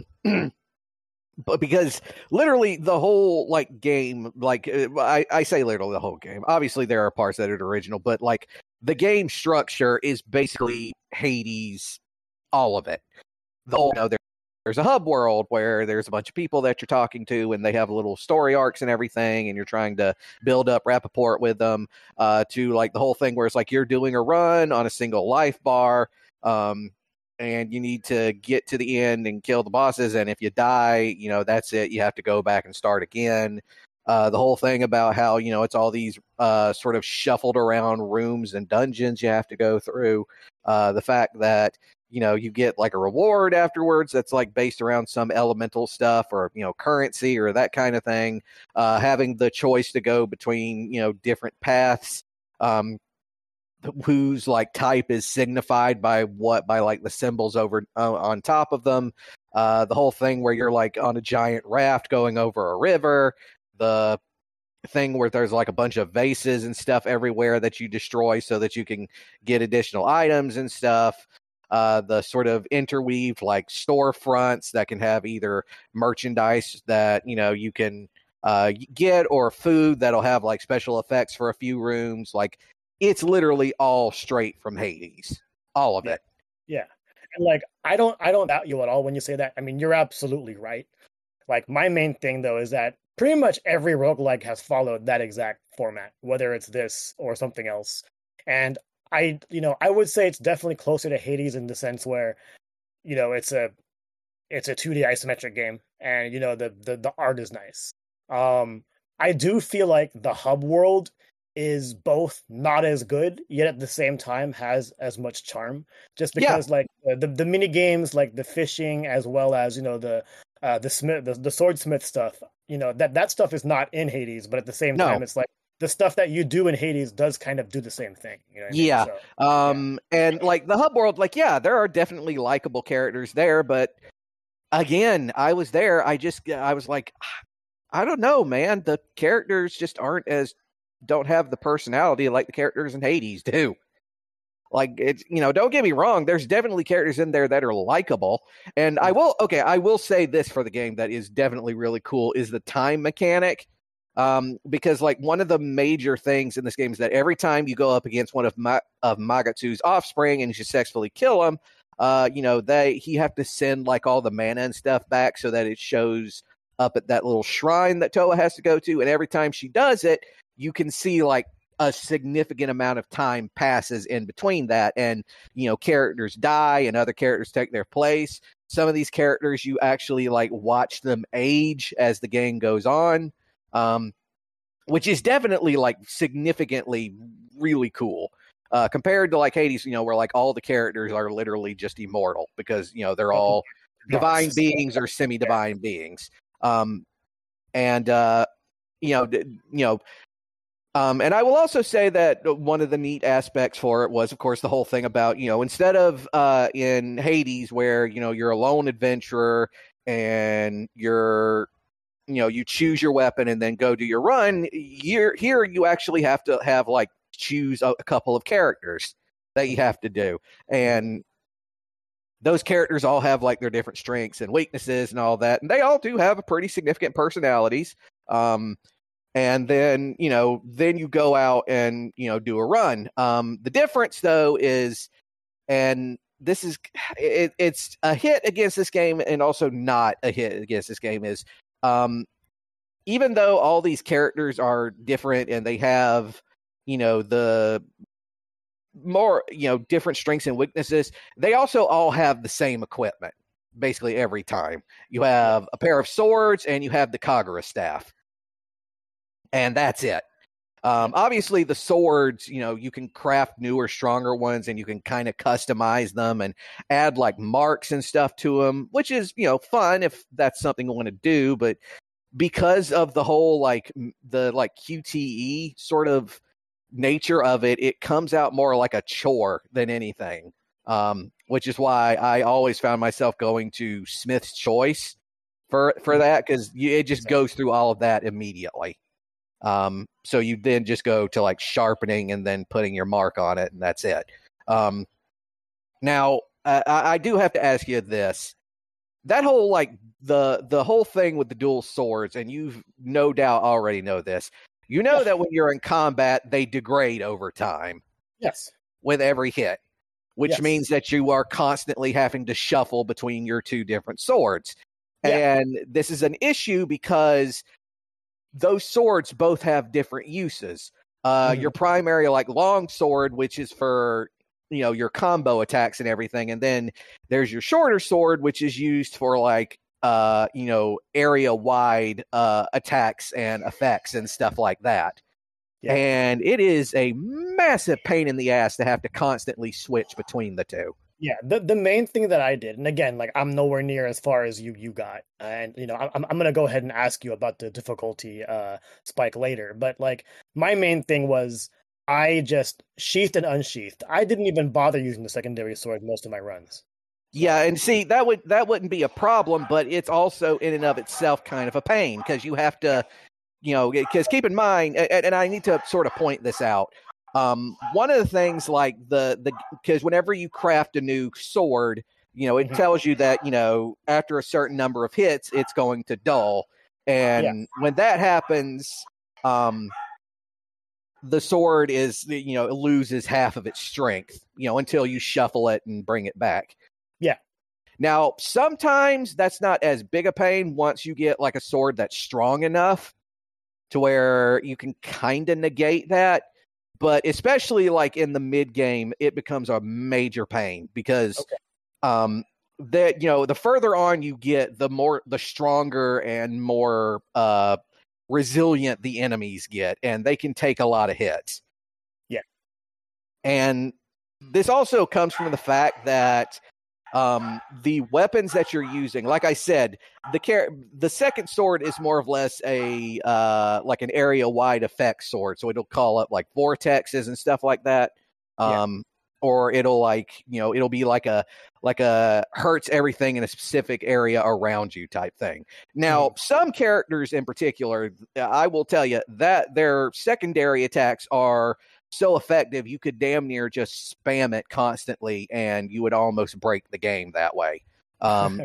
but because literally the whole like game, like I, I say literally the whole game. Obviously, there are parts that are original, but like the game structure is basically Hades, all of it. The whole, you know, there, there's a hub world where there's a bunch of people that you're talking to, and they have little story arcs and everything, and you're trying to build up rapport with them. Uh, to like the whole thing where it's like you're doing a run on a single life bar. Um, and you need to get to the end and kill the bosses, and if you die, you know, that's it. You have to go back and start again. Uh, the whole thing about how, you know, it's all these uh, sort of shuffled around rooms and dungeons you have to go through. Uh, the fact that, you know, you get like a reward afterwards that's like based around some elemental stuff or, you know, currency or that kind of thing. Uh, having the choice to go between, you know, different paths. Um, whose like type is signified by what by like the symbols over uh, on top of them. Uh, the whole thing where you're like on a giant raft going over a river. The thing where there's like a bunch of vases and stuff everywhere that you destroy so that you can get additional items and stuff. Uh, the sort of interweaved like storefronts that can have either merchandise that, you know, you can uh, get or food that'll have like special effects for a few rooms. Like, it's literally all straight from Hades, all of yeah. it. Yeah, and like I don't, I don't doubt you at all when you say that. I mean, you're absolutely right. Like my main thing though is that pretty much every roguelike has followed that exact format, whether it's this or something else. And I, you know, I would say it's definitely closer to Hades in the sense where, you know, it's a, it's a two D isometric game, and you know the the the art is nice. Um, I do feel like the hub world is both not as good, yet at the same time has as much charm. Just because, yeah. like the the mini games, like the fishing, as well as you know the uh, the smith, the, the swordsmith stuff. You know that that stuff is not in Hades, but at the same no. time, it's like the stuff that you do in Hades does kind of do the same thing. You know what yeah. I mean? So, um, yeah. And like the hub world, like yeah, there are definitely likable characters there, but again, I was there. I just I was like, I don't know, man. The characters just aren't as don't have the personality like the characters in Hades do. Like, it's, you know, don't get me wrong, there's definitely characters in there that are likable. And I will, okay, I will say this for the game that is definitely really cool is the time mechanic. Um, because, like, one of the major things in this game is that every time you go up against one of, Ma- of Magatsu's offspring and you successfully kill him, uh, you know, they he have to send, like, all the mana and stuff back so that it shows up at that little shrine that Toa has to go to. And every time she does it, you can see like a significant amount of time passes in between that. And, you know, characters die and other characters take their place. Some of these characters, you actually like watch them age as the game goes on, um, which is definitely like significantly really cool. Uh, compared to like Hades, you know, where like all the characters are literally just immortal because, you know, they're all divine beings or semi-divine beings. Um, and, uh, you know, you know, Um, and I will also say that one of the neat aspects for it was, of course, the whole thing about, you know, instead of uh, in Hades where, you know, you're a lone adventurer and you're, you know, you choose your weapon and then go do your run, here, here you actually have to have, like, choose a, a couple of characters that you have to do. And those characters all have, like, their different strengths and weaknesses and all that. And they all do have a pretty significant personalities. Um And then, you know, then you go out and, you know, do a run. Um, the difference, though, is, and this is, it, it's a hit against this game and also not a hit against this game is, um, even though all these characters are different and they have, you know, the more, you know, different strengths and weaknesses, they also all have the same equipment, basically every time. You have a pair of swords and you have the Kagura staff. And that's it. Um, obviously, the swords, you know, you can craft newer, stronger ones, and you can kind of customize them and add like marks and stuff to them, which is, you know, fun if that's something you want to do. But because of the whole like the like Q T E sort of nature of it, it comes out more like a chore than anything. Um, which is why I always found myself going to Smith's Choice for for that because it just goes through all of that immediately. Um, so you then just go to like sharpening and then putting your mark on it, and that's it. Um, now, uh, I, I do have to ask you this. that whole like the the whole thing with the dual swords, and you've no doubt already know this. You know Yeah. that when you're in combat, they degrade over time Yes. with every hit, which Yes. means that you are constantly having to shuffle between your two different swords. Yeah. And this is an issue because those swords both have different uses. Uh, Mhm. Your primary, like long sword, which is for, you know, your combo attacks and everything. And then there's your shorter sword, which is used for like, uh, you know, area wide uh, attacks and effects and stuff like that. Yeah. And it is a massive pain in the ass to have to constantly switch between the two. Yeah, the the main thing that I did, and again, like I'm nowhere near as far as you you got, and you know, I'm I'm gonna go ahead and ask you about the difficulty uh spike later, but like my main thing was I just sheathed and unsheathed. I didn't even bother using the secondary sword most of my runs. Yeah, and see that would that wouldn't be a problem, but it's also in and of itself kind of a pain because you have to, you know, because keep in mind, and, and I need to sort of point this out. Um, one of the things like the the because whenever you craft a new sword, you know, it Mhm. tells you that, you know, after a certain number of hits, it's going to dull, and when that happens, um, the sword is, you know, it loses half of its strength, you know, until you shuffle it and bring it back. Yeah. Now, sometimes that's not as big a pain once you get like a sword that's strong enough to where you can kind of negate that. But especially like in the mid game, it becomes a major pain because Okay. um, that, you know, the further on you get, the more the stronger and more uh, resilient the enemies get, and they can take a lot of hits. Yeah. And this also comes from the fact that um, the weapons that you're using, like I said, the car- the second sword is more or less a uh, like an area wide effect sword, so it'll call up like vortexes and stuff like that. Um, yeah. Or it'll like, you know, it'll be like a like a hurts everything in a specific area around you type thing. Now, mm. some characters in particular, I will tell you that their secondary attacks are so effective, you could damn near just spam it constantly and you would almost break the game that way. Um,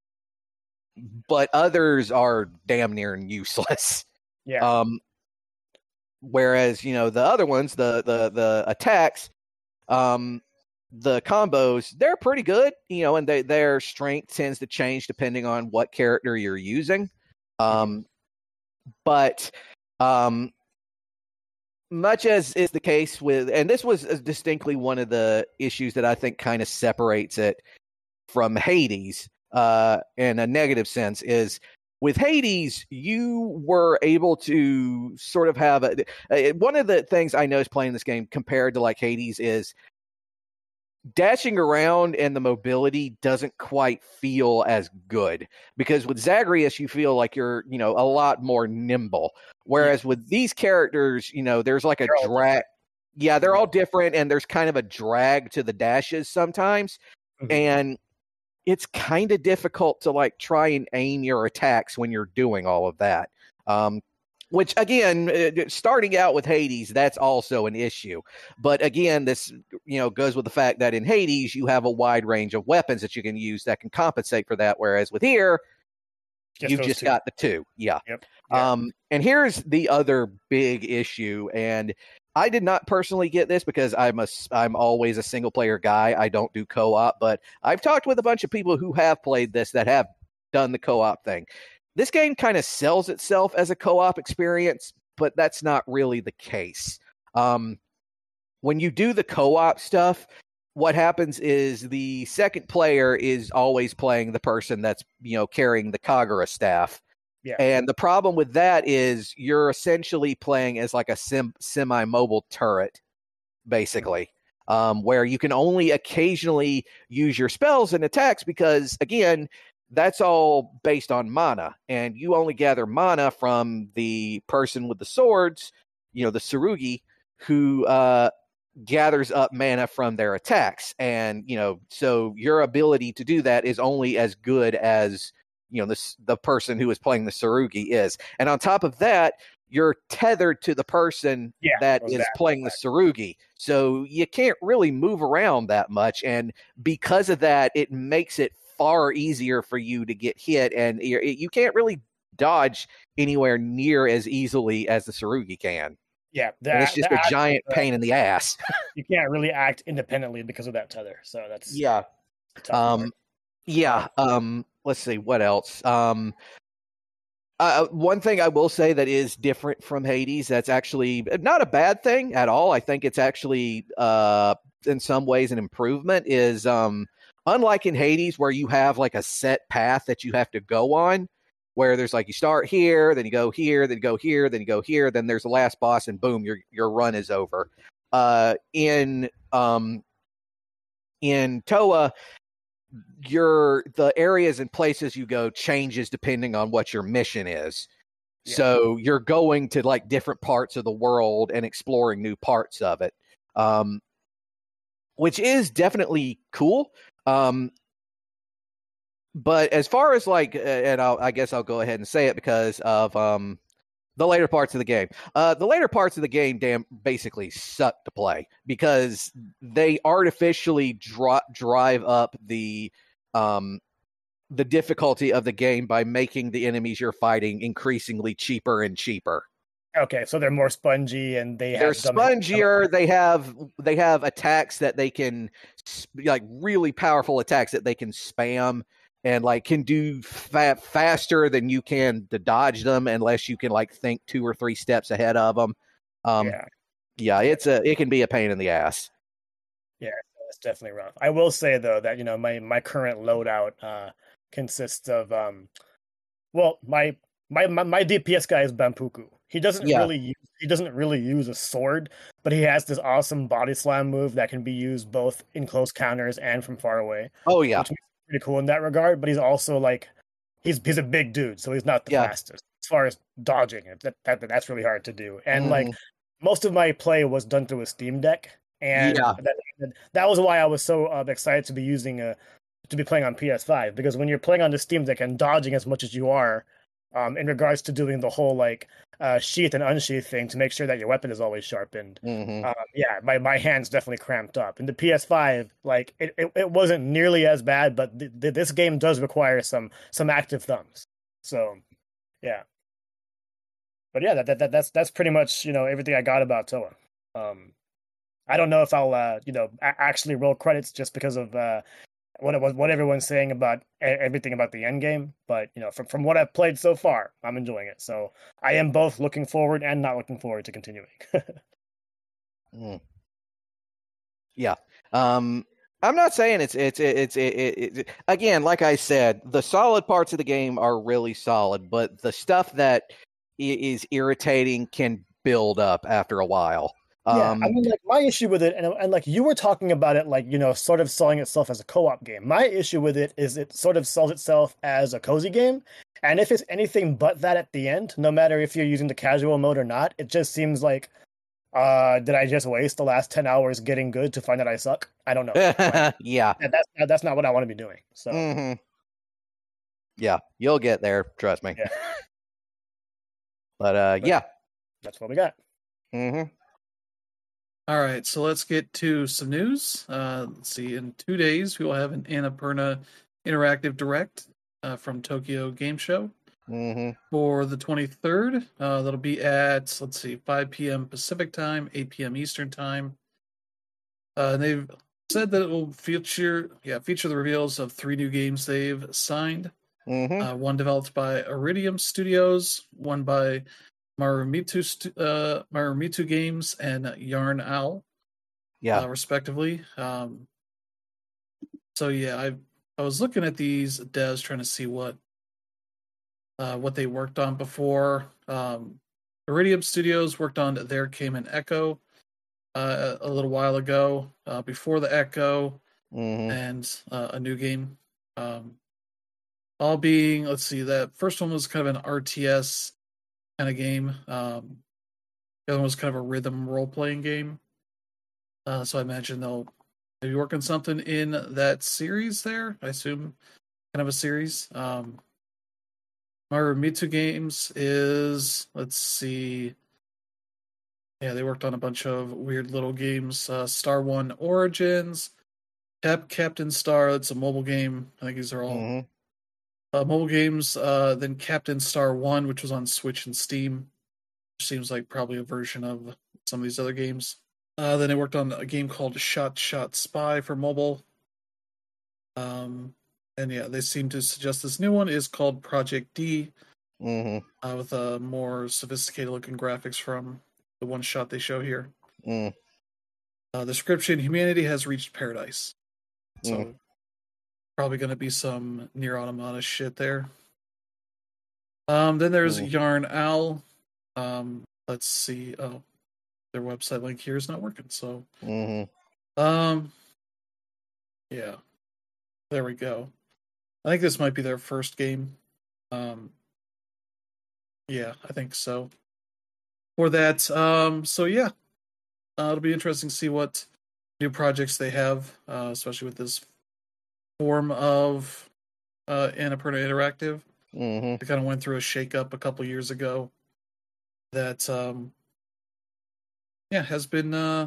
but others are damn near useless. Yeah. Um, whereas, you know, the other ones, the the the attacks, um, the combos, they're pretty good, you know, and they, their strength tends to change depending on what character you're using. Um, but um, much as is the case with, and this was distinctly one of the issues that I think kind of separates it from Hades uh, in a negative sense, is with Hades, you were able to sort of have a, a one of the things I noticed playing this game compared to like Hades is dashing around and the mobility doesn't quite feel as good, because with Zagreus you feel like you're, you know, a lot more nimble, whereas yeah. with these characters, you know, there's like a they're drag. Yeah, they're all different, and there's kind of a drag to the dashes sometimes, mm-hmm. and it's kind of difficult to like try and aim your attacks when you're doing all of that. Um, Which, again, starting out with Hades, that's also an issue. But again, this, you know, goes with the fact that in Hades, you have a wide range of weapons that you can use that can compensate for that. Whereas with here, just you've just two. got the two. Yeah. Yep. Yeah. Um, and here's the other big issue. And I did not personally get this because I'm a, I'm always a single player guy. I don't do co-op, but I've talked with a bunch of people who have played this that have done the co-op thing. This game kind of sells itself as a co-op experience, but that's not really the case. Um, when you do the co-op stuff, what happens is the second player is always playing the person that's, you know, carrying the Kagura staff. Yeah. And the problem with that is you're essentially playing as like a sim- semi-mobile turret, basically, mm-hmm. um, where you can only occasionally use your spells and attacks because, again, that's all based on mana, and you only gather mana from the person with the swords, you know, the Tsurugi, who uh, gathers up mana from their attacks. And, you know, so your ability to do that is only as good as, you know, the, the person who is playing the Tsurugi is. And on top of that, you're tethered to the person yeah, that exactly. is playing the Tsurugi. So you can't really move around that much. And because of that, it makes it far easier for you to get hit, and you're, you can't really dodge anywhere near as easily as the Tsurugi can. Yeah, that, and it's just a giant uh, pain in the ass. You can't really act independently because of that tether. So that's yeah. Um, yeah. Um, let's see what else. Um, uh, one thing I will say that is different from Hades, that's actually not a bad thing at all. I think it's actually, uh, in some ways, an improvement. Is um, unlike in Hades, where you have like a set path that you have to go on, where there's like you start here, then you go here, then you go here, then you go here, then there's the last boss, and boom, your your run is over. Uh, in um, in Toa, your the areas and places you go changes depending on what your mission is. Yeah. So you're going to like different parts of the world and exploring new parts of it, um, which is definitely cool. Um, but as far as like, uh, and I'll, I guess I'll go ahead and say it because of um, the later parts of the game. Uh, the later parts of the game, damn, basically suck to play because they artificially dro- drive up the um, the difficulty of the game by making the enemies you're fighting increasingly cheaper and cheaper. Okay, so they're more spongy and they they're have spongier. They have they have attacks that they can like really powerful attacks that they can spam. And like can do fa- faster than you can to dodge them, unless you can like think two or three steps ahead of them. Um, yeah, yeah, it's a it can be a pain in the ass. Yeah, it's definitely rough. I will say though that you know my my current loadout uh, consists of um, well my my my, my D P S guy is Banpuku. He doesn't yeah. really use he doesn't really use a sword, but he has this awesome body slam move that can be used both in close counters and from far away. Oh yeah. Which pretty cool in that regard, but he's also like he's he's a big dude, so he's not the yeah. fastest as far as dodging. That, that that's really hard to do, and mm. like most of my play was done through a Steam Deck, and yeah. that, that was why I was so uh, excited to be using a to be playing on P S five, because when you're playing on the Steam Deck and dodging as much as you are, um, in regards to doing the whole like uh, sheath and unsheath thing to make sure that your weapon is always sharpened. Mm-hmm. Um, yeah, my, my hands definitely cramped up. In the P S five, like it, it, it wasn't nearly as bad, but th- th- this game does require some some active thumbs. So, yeah. But yeah, that, that, that that's that's pretty much you know everything I got about Toa. Um, I don't know if I'll uh, you know a- actually roll credits just because of uh, what it was, what everyone's saying about everything about the end game, but you know, from from what I've played so far, I'm enjoying it. So I am both looking forward and not looking forward to continuing. mm. Yeah, um, I'm not saying it's it's it's it, it, it, again, like I said, the solid parts of the game are really solid, but the stuff that is irritating can build up after a while. Yeah, um, I mean, like my issue with it, and and like you were talking about it, like you know, sort of selling itself as a co-op game. My issue with it is it sort of sells itself as a cozy game, and if it's anything but that at the end, no matter if you're using the casual mode or not, it just seems like, uh, did I just waste the last ten hours getting good to find that I suck? I don't know. Like, yeah, that's that's not what I want to be doing. So, mm-hmm. yeah, you'll get there. Trust me. Yeah. but uh, but yeah, that's what we got. Mm-hmm. All right, so let's get to some news. Uh, let's see. In two days, we will have an Annapurna Interactive Direct uh, from Tokyo Game Show mm-hmm. for the twenty-third. Uh, that'll be at, let's see, five p.m. Pacific time, eight p.m. Eastern time. Uh, and they've said that it will feature, yeah, feature the reveals of three new games they've signed. Mm-hmm. Uh, one developed by Iridium Studios, one by Marumitu, uh, Marumitu Games and Yarn Owl, yeah, uh, respectively. Um, so yeah, I I was looking at these devs trying to see what uh, what they worked on before. Um, Iridium Studios worked on There Came an Echo uh, a little while ago, uh, before the Echo, mm-hmm. and uh, a new game. Um, all being, let's see, that first one was kind of an R T S kind of game. Um, the other one was kind of a rhythm role-playing game. Uh, so I imagine they'll maybe work on something in that series there. I assume kind of a series. Um, Marumitsu Games is, let's see. Yeah, they worked on a bunch of weird little games. Uh, Star One Origins, Cap Captain Star. It's a mobile game. I think these are all Mm-hmm. uh, mobile games. Uh, then Captain Star One, which was on Switch and Steam, which seems like probably a version of some of these other games. Uh, then they worked on a game called Shot Shot Spy for mobile. Um, and yeah, they seem to suggest this new one is called Project D, Mm-hmm. uh, with a uh, more sophisticated looking graphics from the one shot they show here. Mm. Uh, description: humanity has reached paradise. So Mm. probably going to be some Nier Automata shit there. Um, then there's Mm. Yarn Owl. Um, let's see. Oh, their website link here is not working. So, Mm-hmm. um, yeah, there we go. I think this might be their first game. Um, yeah, I think so. For that, um, so yeah, uh, it'll be interesting to see what new projects they have, uh, especially with this form of uh, Annapurna Interactive. Mm-hmm. They kind of went through a shakeup a couple years ago. That um, yeah has been uh,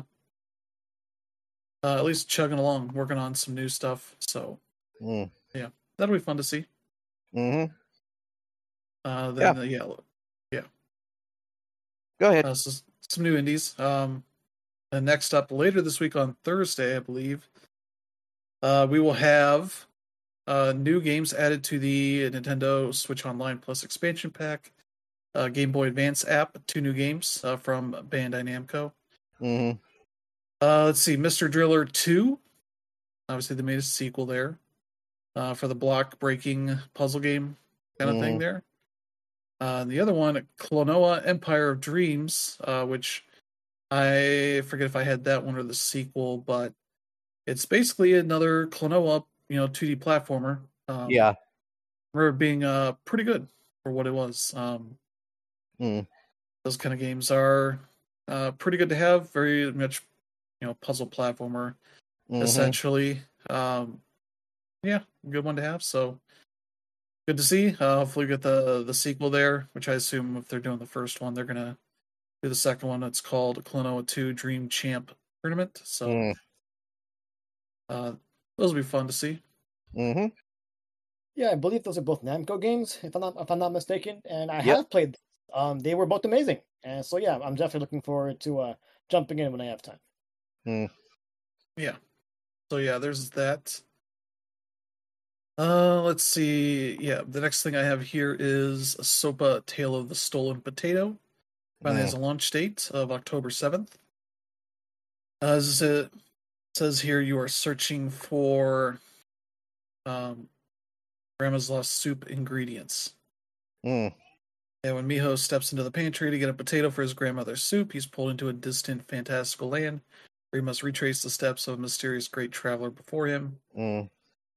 uh, at least chugging along, working on some new stuff. So Mm. yeah, that'll be fun to see. Mm-hmm. Uh, then yeah, uh, yeah, yeah. Go ahead. Uh, so some new indies. Um, and next up later this week on Thursday, I believe, uh, we will have uh, new games added to the Nintendo Switch Online Plus expansion pack. Uh, Game Boy Advance app, two new games uh, from Bandai Namco. Mm-hmm. Uh, let's see, Mister Driller two. Obviously, they made a sequel there uh, for the block breaking puzzle game kind of Mm-hmm. thing there. Uh, and the other one, Klonoa Empire of Dreams, uh, which I forget if I had that one or the sequel, but it's basically another Klonoa, you know, two D platformer. Um, Yeah. remember being uh, pretty good for what it was. Um, Mm. Those kind of games are uh, pretty good to have. Very much, you know, puzzle platformer, Mm-hmm. essentially. Um, yeah, good one to have. So good to see. Uh, hopefully, we get the the sequel there, which I assume if they're doing the first one, they're gonna do the second one. It's called Klonoa two Dream Champ Tournament. So Mm. uh, those will be fun to see. Mm-hmm. Yeah, I believe those are both Namco games, if I'm not if I'm not mistaken. And I Yep. have played them. Um, they were both amazing. And so yeah, I'm definitely looking forward to uh jumping in when I have time. Mm. Yeah. So yeah, there's that. Uh, let's see. Yeah, the next thing I have here is Ahsoka: Tale of the Stolen Potato. Finally has Mm. a launch date of October seventh. As it says here, you are searching for um, Grandma's Lost soup ingredients. Mm. And when Miho steps into the pantry to get a potato for his grandmother's soup, he's pulled into a distant, fantastical land where he must retrace the steps of a mysterious great traveler before him. Mm.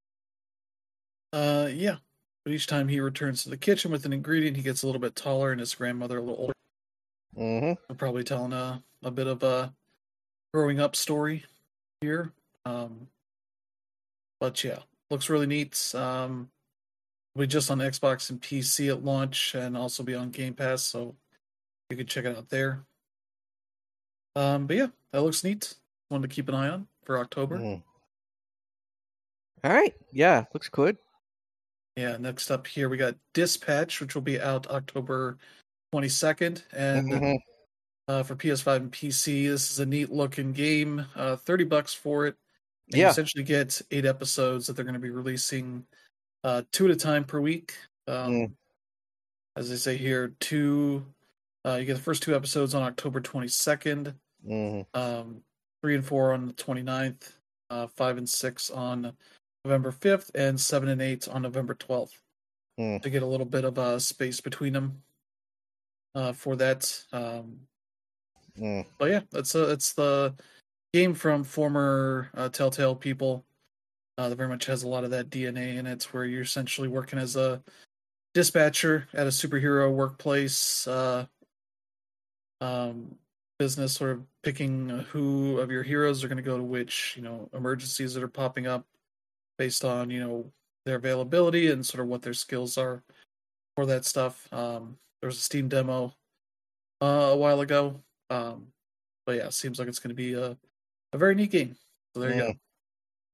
Uh, yeah. But each time he returns to the kitchen with an ingredient, he gets a little bit taller and his grandmother a little older. Mm-hmm. I'm probably telling a, a bit of a growing up story here. Um, but yeah, looks really neat. Um, will be just on Xbox and P C at launch and also be on Game Pass, so you can check it out there. Um, but yeah, that looks neat. One to keep an eye on for October. Mm. All right. Yeah, looks good. Yeah, next up here we got Dispatch, which will be out October twenty-second. And Mm-hmm. uh, for P S five and P C, this is a neat looking game. Uh, thirty bucks for it. And Yeah. you essentially get eight episodes that they're going to be releasing uh, two at a time per week. Um, Mm. As they say here, two. Uh, you get the first two episodes on October twenty-second. Mm-hmm. Um, three and four on the twenty-ninth. Uh, five and six on November fifth, and seven and eight on November twelfth. Mm. To get a little bit of uh, space between them uh, for that. Um, Mm. but yeah, that's uh, it's the game from former uh, Telltale people. Uh, that very much has a lot of that D N A in it, where you're essentially working as a dispatcher at a superhero workplace uh, um, business, sort of picking who of your heroes are going to go to which, you know, emergencies that are popping up based on, you know, their availability and sort of what their skills are for that stuff. Um, there was a Steam demo uh, a while ago. Um, but yeah, it seems like it's going to be a, a very neat game. So there you Mm. go.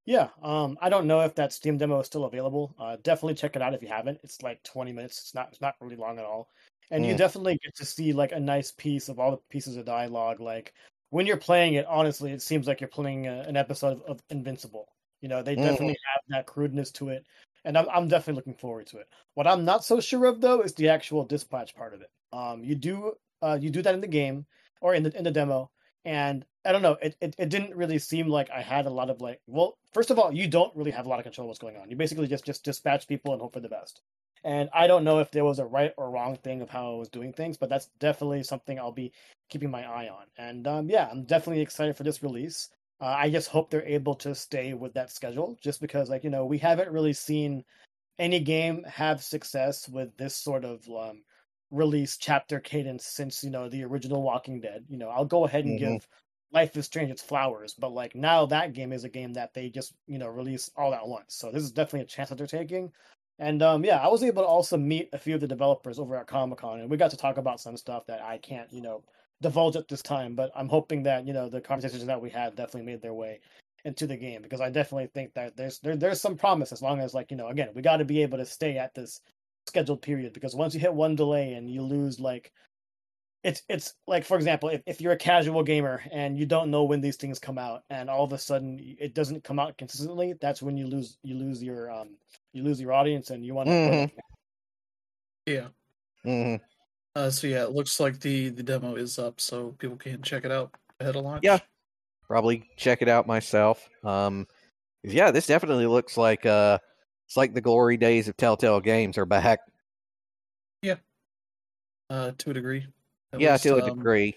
Yeah, um, I don't know if that Steam demo is still available. Uh, definitely check it out if you haven't. It's like twenty minutes. It's not it's not really long at all, and you Mm, definitely get to see like a nice piece of all the pieces of dialogue. Like when you're playing it, honestly, it seems like you're playing a, an episode of, of Invincible. You know, they mhm, definitely have that crudeness to it, and I'm I'm definitely looking forward to it. What I'm not so sure of though is the actual dispatch part of it. Um, you do uh you do that in the game or in the in the demo, and I don't know, it, it it didn't really seem like I had a lot of like, well, first of all, you don't really have a lot of control of what's going on. You basically just just dispatch people and hope for the best. And I don't know if there was a right or wrong thing of how I was doing things, but that's definitely something I'll be keeping my eye on. And um, yeah, I'm definitely excited for this release. Uh, I just hope they're able to stay with that schedule, just because, like, you know, we haven't really seen any game have success with this sort of um, release chapter cadence since, you know, the original Walking Dead. You know, I'll go ahead and mhm. give Life is Strange its flowers, but like now that game is a game that they just, you know, release all at once. So this is definitely a chance that they're taking. And um, yeah, I was able to also meet a few of the developers over at Comic Con, and we got to talk about some stuff that I can't, you know, divulge at this time. But I'm hoping that, you know, the conversations that we had definitely made their way into the game, because I definitely think that there's there, there's some promise, as long as, like, you know, again, we got to be able to stay at this scheduled period, because once you hit one delay and you lose, like, it's it's like, for example, if, if you're a casual gamer and you don't know when these things come out, and all of a sudden it doesn't come out consistently, that's when you lose you lose your um you lose your audience, and you want to build Mhm. up. Yeah. Mhm. Uh, so yeah, it looks like the the demo is up, so people can check it out ahead of Yeah, launch. probably check it out myself. Um, 'cause yeah, this definitely looks like uh, it's like the glory days of Telltale Games are back. Yeah, uh, to a degree, at Yeah, least. to a Um, degree.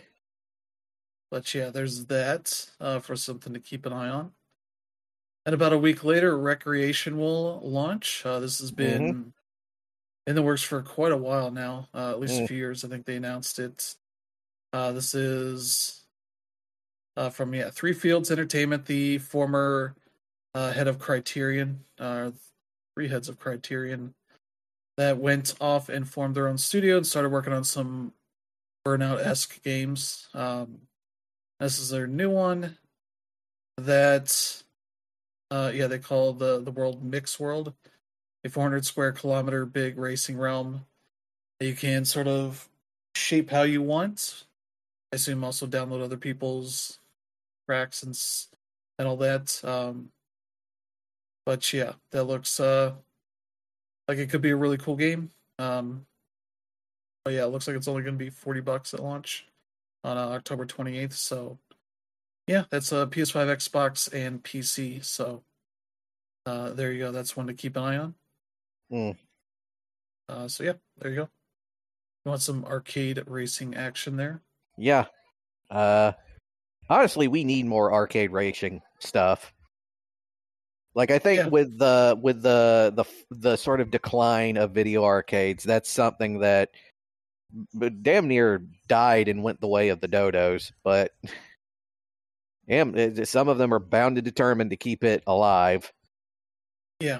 but yeah, there's that uh, for something to keep an eye on. And about a week later, Recreation will launch. Uh, this has Mhm. been in the works for quite a while now, uh, at least a Mm, few years. I think they announced it. Uh, this is uh, from yeah, Three Fields Entertainment, the former uh, head of Criterion, uh, three heads of Criterion that went off and formed their own studio and started working on some Burnout esque games. Um, this is their new one that, uh, yeah, they call the the world Mix World, a four hundred square kilometer big racing realm that you can sort of shape how you want. I assume also download other people's tracks and and all that. Um, but yeah, that looks uh, like it could be a really cool game. Um, but yeah, it looks like it's only going to be forty bucks at launch on uh, October twenty-eighth. So yeah, that's a P S five, Xbox, and P C. So uh, there you go. That's one to keep an eye on. mm. Uh, so yeah, there you go. You want some arcade racing action there? Yeah. Uh, honestly, we need more arcade racing stuff. Like I think Yeah, with the with the the the sort of decline of video arcades, that's something that damn near died and went the way of the dodos. But damn, some of them are bound and determined to keep it alive. yeah,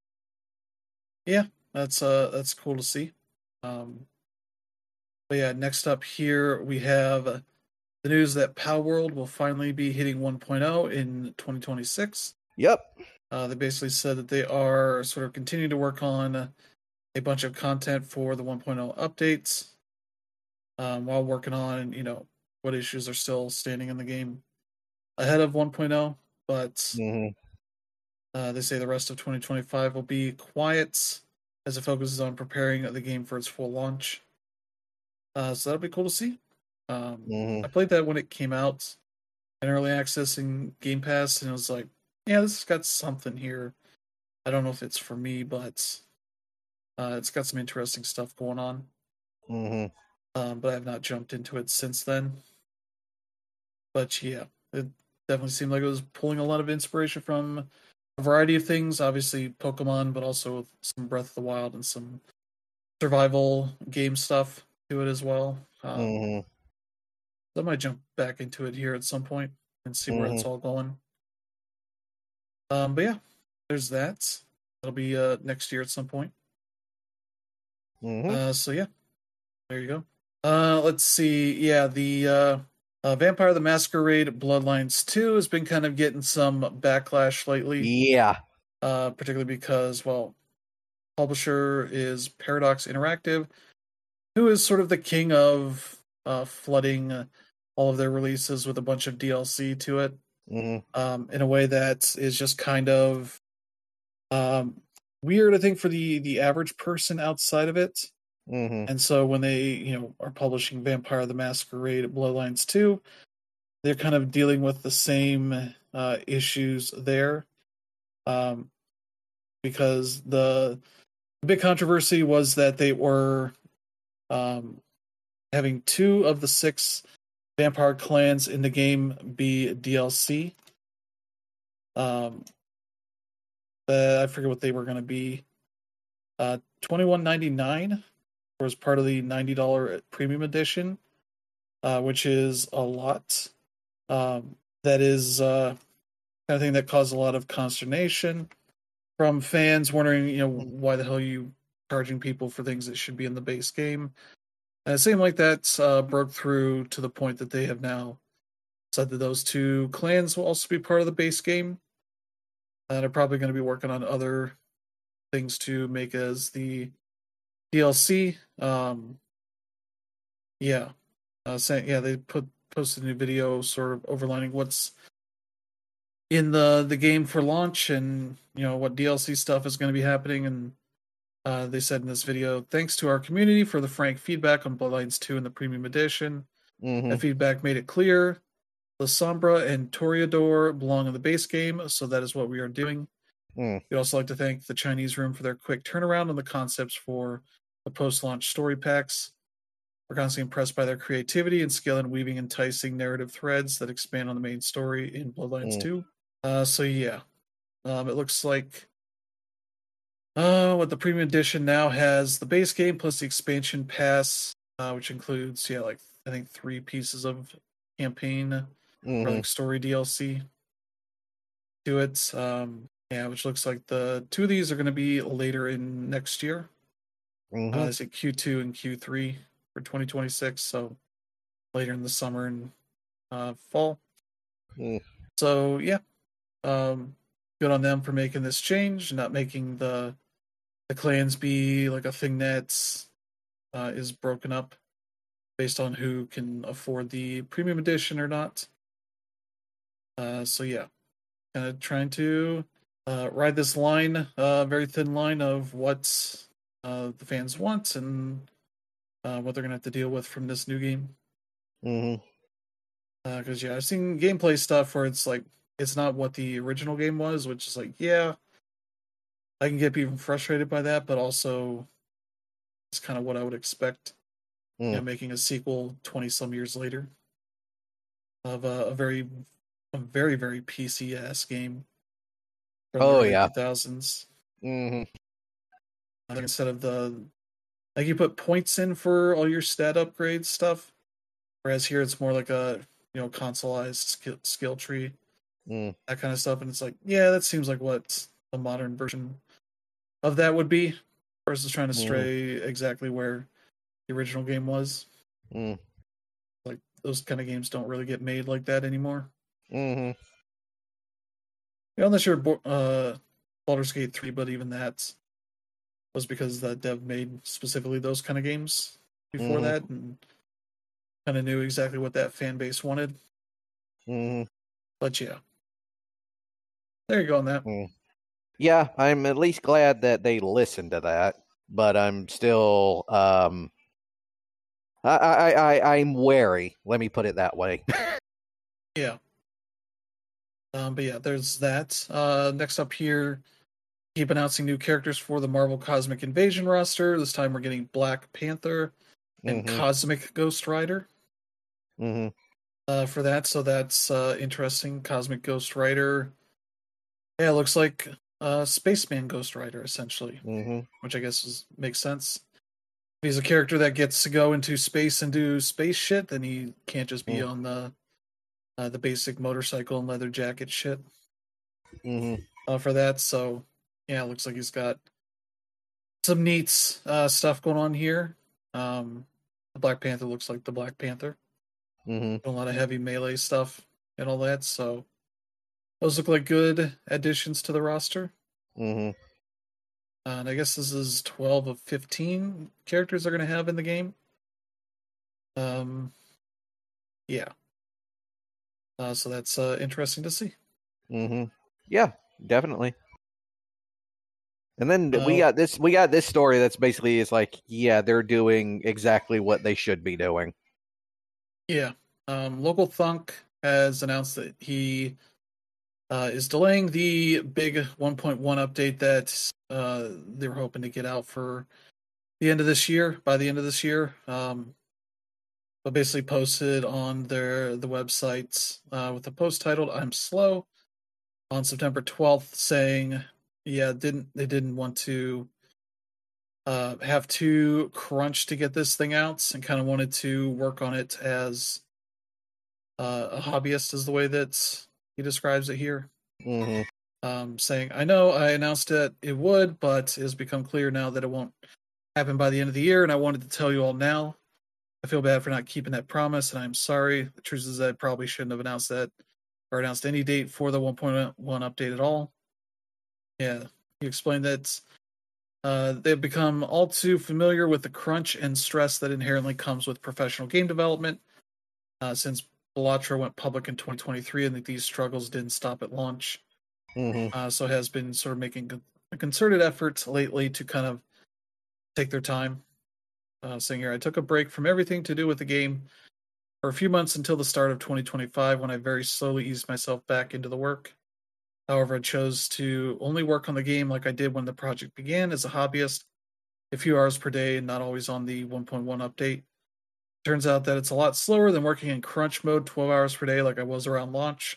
yeah. That's uh, that's cool to see. Um, but yeah, next up here we have the news that Power World will finally be hitting one point oh in twenty twenty-six. Yep. Uh, they basically said that they are sort of continuing to work on a bunch of content for the one point oh updates, um, while working on, you know, what issues are still standing in the game ahead of one point oh. But hmm uh, they say the rest of twenty twenty-five will be quiet as it focuses on preparing the game for its full launch. Uh, so that'll be cool to see. Um, hmm I played that when it came out in early access in Game Pass, and it was like, yeah, this has got something here. I don't know if it's for me, but uh, it's got some interesting stuff going on. hmm Um, but I have not jumped into it since then. But yeah, it definitely seemed like it was pulling a lot of inspiration from a variety of things. Obviously, Pokemon, but also some Breath of the Wild and some survival game stuff to it as well. Um, hmm so I might jump back into it here at some point and see where hmm it's all going. Um, but yeah, there's that. That'll be uh, next year at some point. hmm Uh, so yeah, there you go. Uh, let's see. Yeah, the uh, Uh, Vampire the Masquerade Bloodlines two has been kind of getting some backlash lately. Yeah. Uh, particularly because, well, publisher is Paradox Interactive, who is sort of the king of uh, flooding all of their releases with a bunch of D L C to it, mm-hmm. um, in a way that is just kind of um, weird, I think, for the the average person outside of it. Mm-hmm. And so when they, you know, are publishing Vampire the Masquerade Bloodlines two, they're kind of dealing with the same uh, issues there. Um, because the, the big controversy was that they were um, having two of the six vampire clans in the game be D L C. Um, uh, I forget what they were going to be. Uh, twenty-one ninety-nine was part of the ninety dollars premium edition, uh, which is a lot. Um, that is uh, kind of thing that caused a lot of consternation from fans, wondering, you know, why the hell are you charging people for things that should be in the base game? And it seemed like that uh, broke through to the point that they have now said that those two clans will also be part of the base game. And are probably going to be working on other things to make as the D L C. Um, yeah, uh, saying yeah, they put posted a new video, sort of overlining what's in the the game for launch, and you know what D L C stuff is going to be happening. And uh, they said in this video, thanks to our community for the frank feedback on Bloodlines two in the premium edition. Mm-hmm. That feedback made it clear La Sombra and Toreador belong in the base game, so that is what we are doing. Mm. We'd also like to thank the Chinese Room for their quick turnaround on the concepts for the post-launch story packs. We're constantly impressed by their creativity and skill in weaving enticing narrative threads that expand on the main story in Bloodlines Mm. two. Uh, so yeah, um, it looks like uh, what the premium edition now has the base game plus the expansion pass, uh, which includes yeah, like I think three pieces of campaign Mm-hmm. or like story D L C to it. Um, yeah, which looks like the two of these are going to be later in next year. Mm-hmm. Uh, is it Q two and Q three for twenty twenty-six? So later in the summer and uh, fall. Mm. So yeah, um, good on them for making this change, not making the the clans be like a thing that uh, is broken up based on who can afford the premium edition or not. Uh, so yeah, kind of trying to uh, ride this line, uh, very thin line of what uh, the fans want and uh, what they're gonna have to deal with from this new game. Mm-hmm. Because uh, yeah, I've seen gameplay stuff where it's like it's not what the original game was, which is like yeah, I can get people frustrated by that, but also it's kind of what I would expect. Mm. You know, making a sequel twenty some years later of a, a very, a very very P C ass game from Oh, the early yeah. two thousands. Mm-hmm. Like instead of the like you put points in for all your stat upgrades stuff, whereas here it's more like a you know consoleized skill, skill tree, Mm. that kind of stuff, and it's like yeah, that seems like what a modern version of that would be, versus trying to stray Mm. exactly where the original game was. Mm. Like those kind of games don't really get made like that anymore. Mm-hmm. Yeah, unless you're uh, Baldur's Gate three, but even that was because the dev made specifically those kind of games before Mhm. that, and kind of knew exactly what that fan base wanted. Mm-hmm. But yeah, there you go on that. Mm. Yeah, I'm at least glad that they listened to that, but I'm still um I I, I I'm wary. Let me put it that way. Yeah. Um, but yeah, there's that. Uh, next up here, keep announcing new characters for the Marvel Cosmic Invasion roster. This time we're getting Black Panther and Mhm. Cosmic Ghost Rider Mm-hmm. uh, for that. So that's uh, interesting. Cosmic Ghost Rider. Yeah, it looks like uh, Spaceman Ghost Rider, essentially, Mm-hmm. which I guess is, makes sense. If he's a character that gets to go into space and do space shit, then he can't just be Mm. on the uh, the basic motorcycle and leather jacket shit Mm-hmm. uh, for that. So yeah, it looks like he's got some neat uh, stuff going on here. Um, the Black Panther looks like the Black Panther. Mm-hmm. A lot of heavy melee stuff and all that. So those look like good additions to the roster. Mm-hmm. Uh, and I guess this is twelve of fifteen characters they're going to have in the game. Um, yeah. Uh, so that's uh, interesting to see. Mm-hmm. Yeah, definitely. And then Uh, we got this. We got this story that's basically is like, yeah, they're doing exactly what they should be doing. Yeah. Um, Local Thunk has announced that he uh, is delaying the big one point one update that uh, they were hoping to get out for the end of this year. By the end of this year, um, but basically posted on their the website uh, with a post titled "I'm slow" on September twelfth, saying, "Yeah, didn't they didn't want to uh, have to crunch to get this thing out, and kind of wanted to work on it as uh, a hobbyist," is the way that he describes it here. Mm-hmm. Um, saying, "I know I announced that it would, but it has become clear now that it won't happen by the end of the year, and I wanted to tell you all now. I feel bad for not keeping that promise, and I'm sorry. The truth is that I probably shouldn't have announced that or announced any date for the one point one update at all." Yeah, he explained that uh, they've become all too familiar with the crunch and stress that inherently comes with professional game development. Uh, since Balatro went public in twenty twenty-three, and that these struggles didn't stop at launch. Mm-hmm. Uh, so has been sort of making a concerted effort lately to kind of take their time. Uh, saying here, I took a break from everything to do with the game for a few months until the start of twenty twenty-five, when I very slowly eased myself back into the work. However, I chose to only work on the game like I did when the project began as a hobbyist, a few hours per day, and not always on the one point one update. Turns out that it's a lot slower than working in crunch mode twelve hours per day like I was around launch.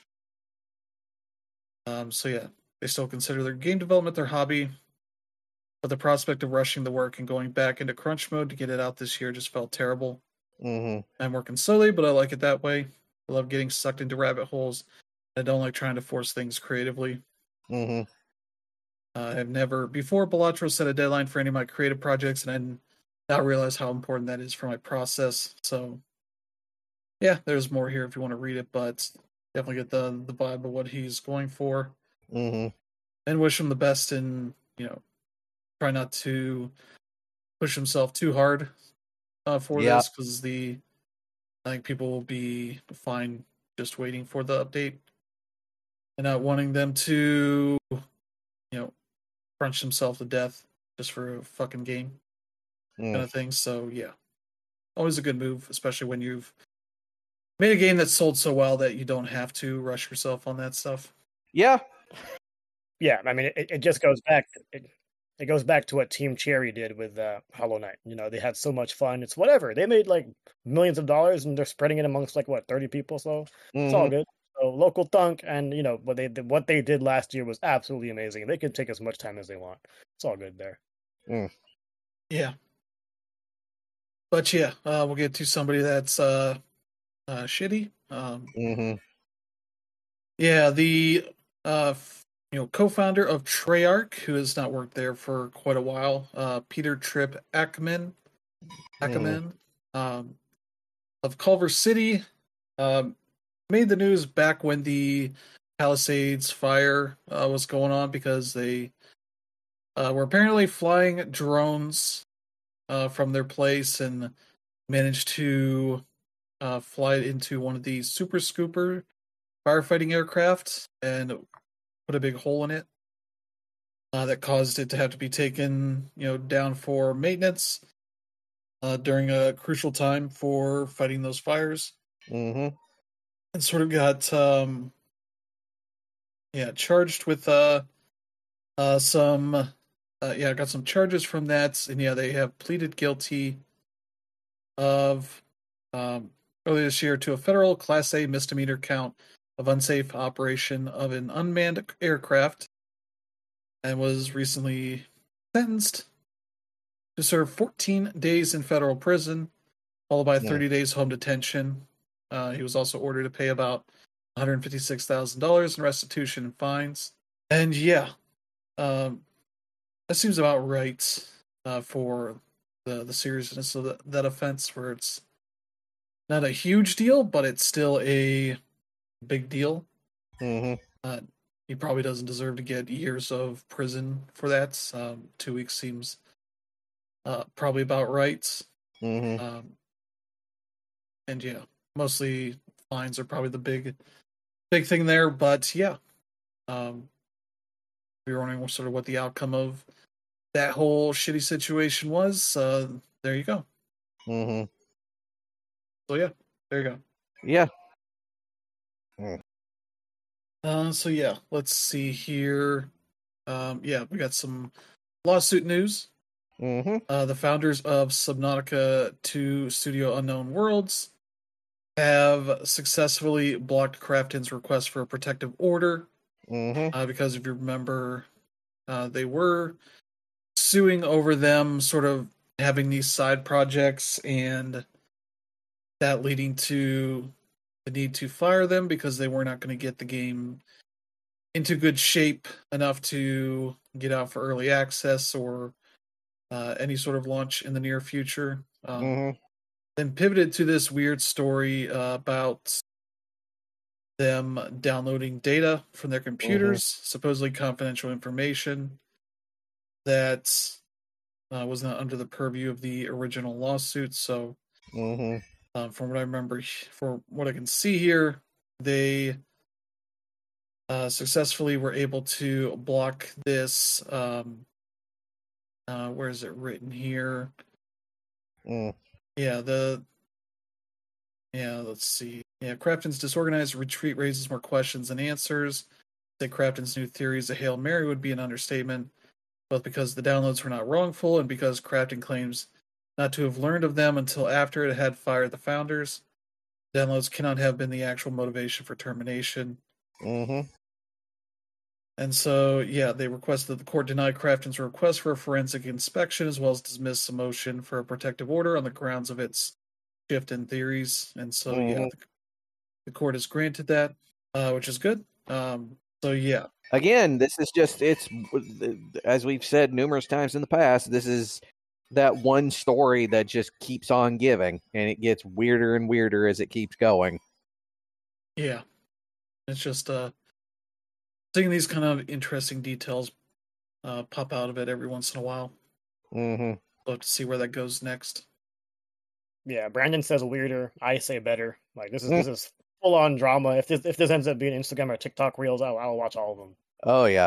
Um, so yeah, they still consider their game development their hobby, but the prospect of rushing the work and going back into crunch mode to get it out this year just felt terrible. Mm-hmm. I'm working slowly, but I like it that way. I love getting sucked into rabbit holes. I don't like trying to force things creatively. Mm-hmm. Uh, I've never before Balatro set a deadline for any of my creative projects, and I now realize how important that is for my process. So, yeah, there's more here if you want to read it, but definitely get the the vibe of what he's going for, Mm-hmm. and wish him the best. And you know, try not to push himself too hard uh, for Yeah. this, because the I think people will be fine just waiting for the update and not wanting them to, you know, crunch themselves to death just for a fucking game Mm. kind of thing. So yeah, always a good move, especially when you've made a game that's sold so well that you don't have to rush yourself on that stuff. Yeah. Yeah, I mean, it, it just goes back. It, it goes back to what Team Cherry did with uh, Hollow Knight. You know, they had so much fun. It's whatever. They made like millions of dollars, and they're spreading it amongst like what thirty people. So it's all Mm-hmm. good. So Local Thunk, and you know what they did, what they did last year was absolutely amazing. They can take as much time as they want. It's all good there. Mm. Yeah, but yeah, uh, we'll get to somebody that's uh, uh, shitty. Um, Mm-hmm. yeah, the uh, f- you know co-founder of Treyarch, who has not worked there for quite a while, uh, Peter Tripp Ackerman, Ackerman um, of Culver City, um, made the news back when the Palisades fire uh, was going on, because they uh, were apparently flying drones uh, from their place and managed to uh, fly it into one of the Super Scooper firefighting aircraft and put a big hole in it. Uh, that caused it to have to be taken, you know, down for maintenance uh, during a crucial time for fighting those fires, Mm-hmm. and sort of got, um, yeah, charged with uh, uh, some, uh, yeah, got some charges from that, and yeah, they have pleaded guilty of um, earlier this year to a federal Class A misdemeanor count of unsafe operation of an unmanned aircraft, and was recently sentenced to serve fourteen days in federal prison, followed by thirty days home detention. Uh, he was also ordered to pay about one hundred fifty-six thousand dollars in restitution and fines. And yeah, um, that seems about right uh, for the, the seriousness of the, that offense, where it's not a huge deal, but it's still a big deal. Mm-hmm. Uh, he probably doesn't deserve to get years of prison for that. Um, two weeks seems uh, probably about right. Mm-hmm. Um, and yeah, mostly fines are probably the big, big thing there. But yeah, um, if you're wondering sort of what the outcome of that whole shitty situation was, uh, there you go. Mm-hmm. So yeah, there you go. Yeah. Mm. Uh, so yeah, let's see here. Um, yeah, we got some lawsuit news. Mm-hmm. Uh, the founders of Subnautica two Studio Unknown Worlds have successfully blocked Krafton's request for a protective order. Mm-hmm. Uh, because if you remember, uh, they were suing over them sort of having these side projects and that leading to the need to fire them because they were not going to get the game into good shape enough to get out for early access or uh, any sort of launch in the near future. Um, Mm-hmm. Then pivoted to this weird story uh, about them downloading data from their computers, mm-hmm. supposedly confidential information that uh, was not under the purview of the original lawsuit. So, mm-hmm. um, from what I remember, for what I can see here, they uh, successfully were able to block this. Um, uh, where is it written here? Mm. Yeah, the yeah. Let's see. Yeah, Krafton's disorganized retreat raises more questions than answers. Say Krafton's new theories a Hail Mary would be an understatement, both because the downloads were not wrongful and because Krafton claims not to have learned of them until after it had fired the founders. Downloads cannot have been the actual motivation for termination. Mm-hmm. And so, yeah, they requested that the court deny Krafton's request for a forensic inspection as well as dismiss a motion for a protective order on the grounds of its shift in theories. And so, mm-hmm. yeah, the, the court has granted that, uh, which is good. Um, so, yeah. Again, this is just, it's, as we've said numerous times in the past, this is that one story that just keeps on giving, and it gets weirder and weirder as it keeps going. Yeah. It's just, uh, seeing these kind of interesting details uh, pop out of it every once in a while. Mm-hmm. Love to see where that goes next. Yeah, Brandon says weirder. I say better. Like this is mm. this is full on drama. If this if this ends up being Instagram or TikTok reels, I'll I'll watch all of them. Oh yeah.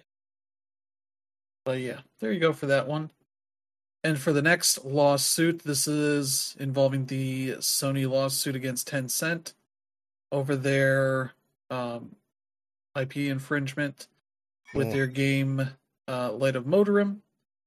But yeah, there you go for that one. And for the next lawsuit, this is involving the Sony lawsuit against Tencent over their um, I P infringement with mm. their game uh, Light of Motorim.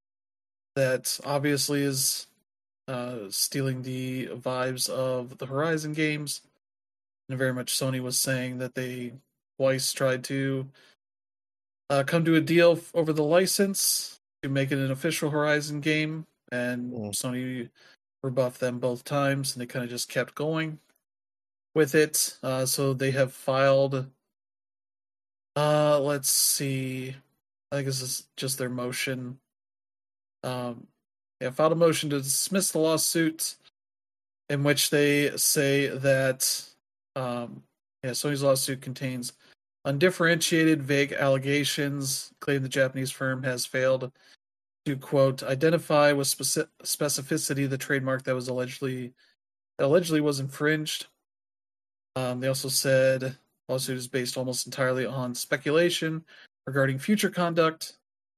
That obviously is uh, stealing the vibes of the Horizon games. And very much Sony was saying that they twice tried to uh, come to a deal f- over the license to make it an official Horizon game. And mm. Sony rebuffed them both times, and they kind of just kept going with it. Uh, so they have filed, uh, let's see, I think this is just their motion. Um, yeah, filed a motion to dismiss the lawsuit in which they say that um, yeah, Sony's lawsuit contains undifferentiated, vague allegations, claim the Japanese firm has failed to, quote, identify with speci- specificity the trademark that was allegedly that allegedly was infringed. Um, they also said the lawsuit is based almost entirely on speculation regarding future conduct.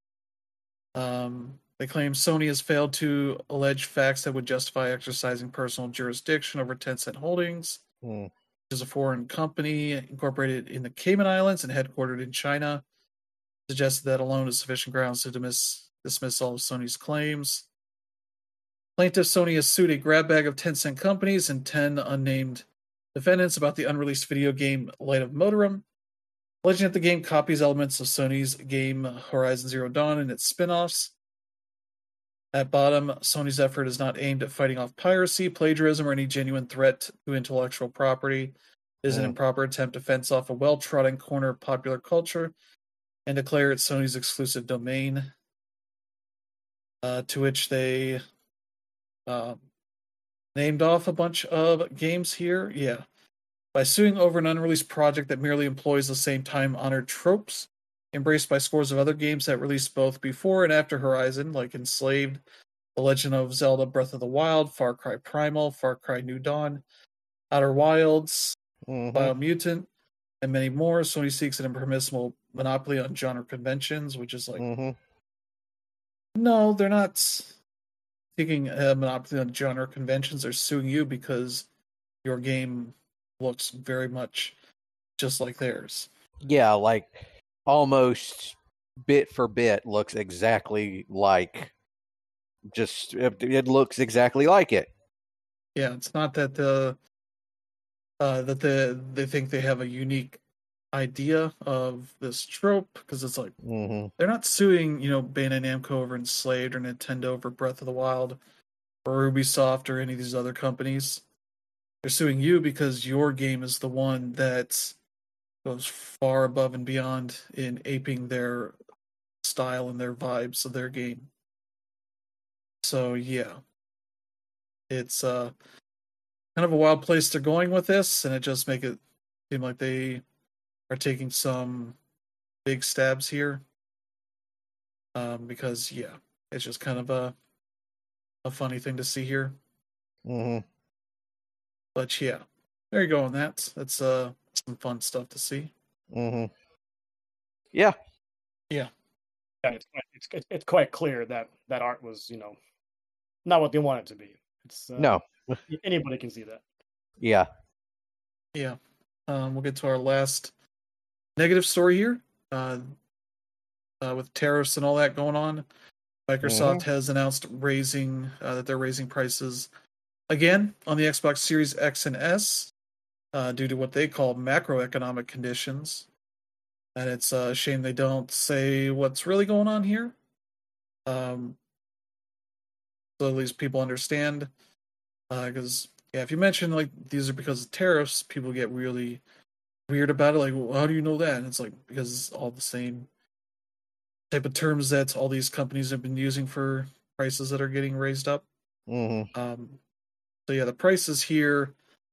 Um, They claim Sony has failed to allege facts that would justify exercising personal jurisdiction over Tencent Holdings, mm. which is a foreign company incorporated in the Cayman Islands and headquartered in China. Suggested that alone is sufficient grounds to dismiss, dismiss all of Sony's claims. Plaintiff Sony has sued a grab bag of Tencent companies and ten unnamed defendants about the unreleased video game Light of Motorim, alleging that the game copies elements of Sony's game Horizon Zero Dawn and its spin-offs. At bottom, Sony's effort is not aimed at fighting off piracy, plagiarism, or any genuine threat to intellectual property. It is mm. an improper attempt to fence off a well-trodden corner of popular culture and declare it Sony's exclusive domain, uh, to which they um, named off a bunch of games here. Yeah. By suing over an unreleased project that merely employs the same time-honored tropes embraced by scores of other games that released both before and after Horizon, like Enslaved, The Legend of Zelda Breath of the Wild, Far Cry Primal, Far Cry New Dawn, Outer Wilds, Mm-hmm. Biomutant, and many more, Sony seeks an impermissible monopoly on genre conventions, which is like, Mm-hmm. no, they're not seeking a monopoly on genre conventions. They're suing you because your game looks very much just like theirs. Yeah, like almost bit for bit looks exactly like just it, it looks exactly like it. Yeah, it's not that the uh, that the they think they have a unique idea of this trope, because it's like Mm-hmm. they're not suing, you know, Bandai Namco over Enslaved or Nintendo over Breath of the Wild or Ubisoft or any of these other companies. They're suing you because your game is the one that goes far above and beyond in aping their style and their vibes of their game. So yeah, it's uh kind of a wild place they're going with this, and it just make it seem like they are taking some big stabs here. Um, because yeah, it's just kind of a a funny thing to see here. Mm-hmm. But yeah, there you go on that. That's uh some fun stuff to see. Mm-hmm. Yeah. Yeah. Yeah, it's it's it's quite clear that that art was, you know, not what they want it to be. It's uh, No. Anybody can see that. Yeah. Yeah. Um, we'll get to our last negative story here. Uh, uh, with tariffs and all that going on, Microsoft Mm-hmm. has announced raising uh, that they're raising prices again on the Xbox Series X and S uh, due to what they call macroeconomic conditions. And it's a shame they don't say what's really going on here. Um, so at least people understand. Because, uh, yeah, if you mention, like, these are because of tariffs, people get really weird about it. Like, well, how do you know that? And it's like, because it's all the same type of terms that all these companies have been using for prices that are getting raised up. Mm-hmm. Um, so, yeah, the prices here.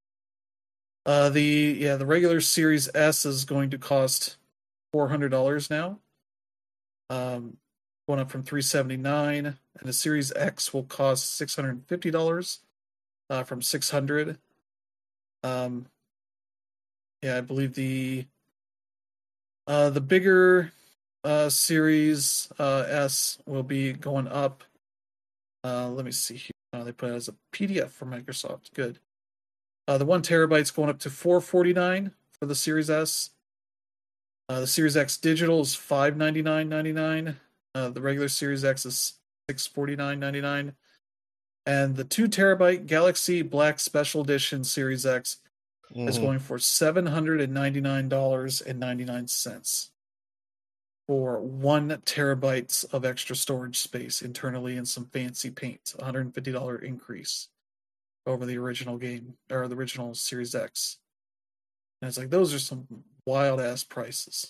Uh, the yeah, the regular Series S is going to cost four hundred dollars now. Um, going up from three seventy nine, and the Series X will cost six hundred fifty dollars, uh, from six hundred. Um, yeah, I believe the uh the bigger uh Series uh S will be going up. Uh, let me see here. Uh, they put it as a P D F for Microsoft. Good. Uh, the one terabyte's going up to four forty nine for the Series S. Uh, the Series X digital is five ninety nine ninety nine. Uh, the regular Series X is six forty nine ninety nine, and the two terabyte Galaxy Black Special Edition Series X Mm-hmm. is going for seven hundred and ninety nine dollars and ninety nine cents for one terabytes of extra storage space internally and some fancy paint. one hundred and fifty dollar increase over the original game or the original Series X. And it's like those are some wild ass prices.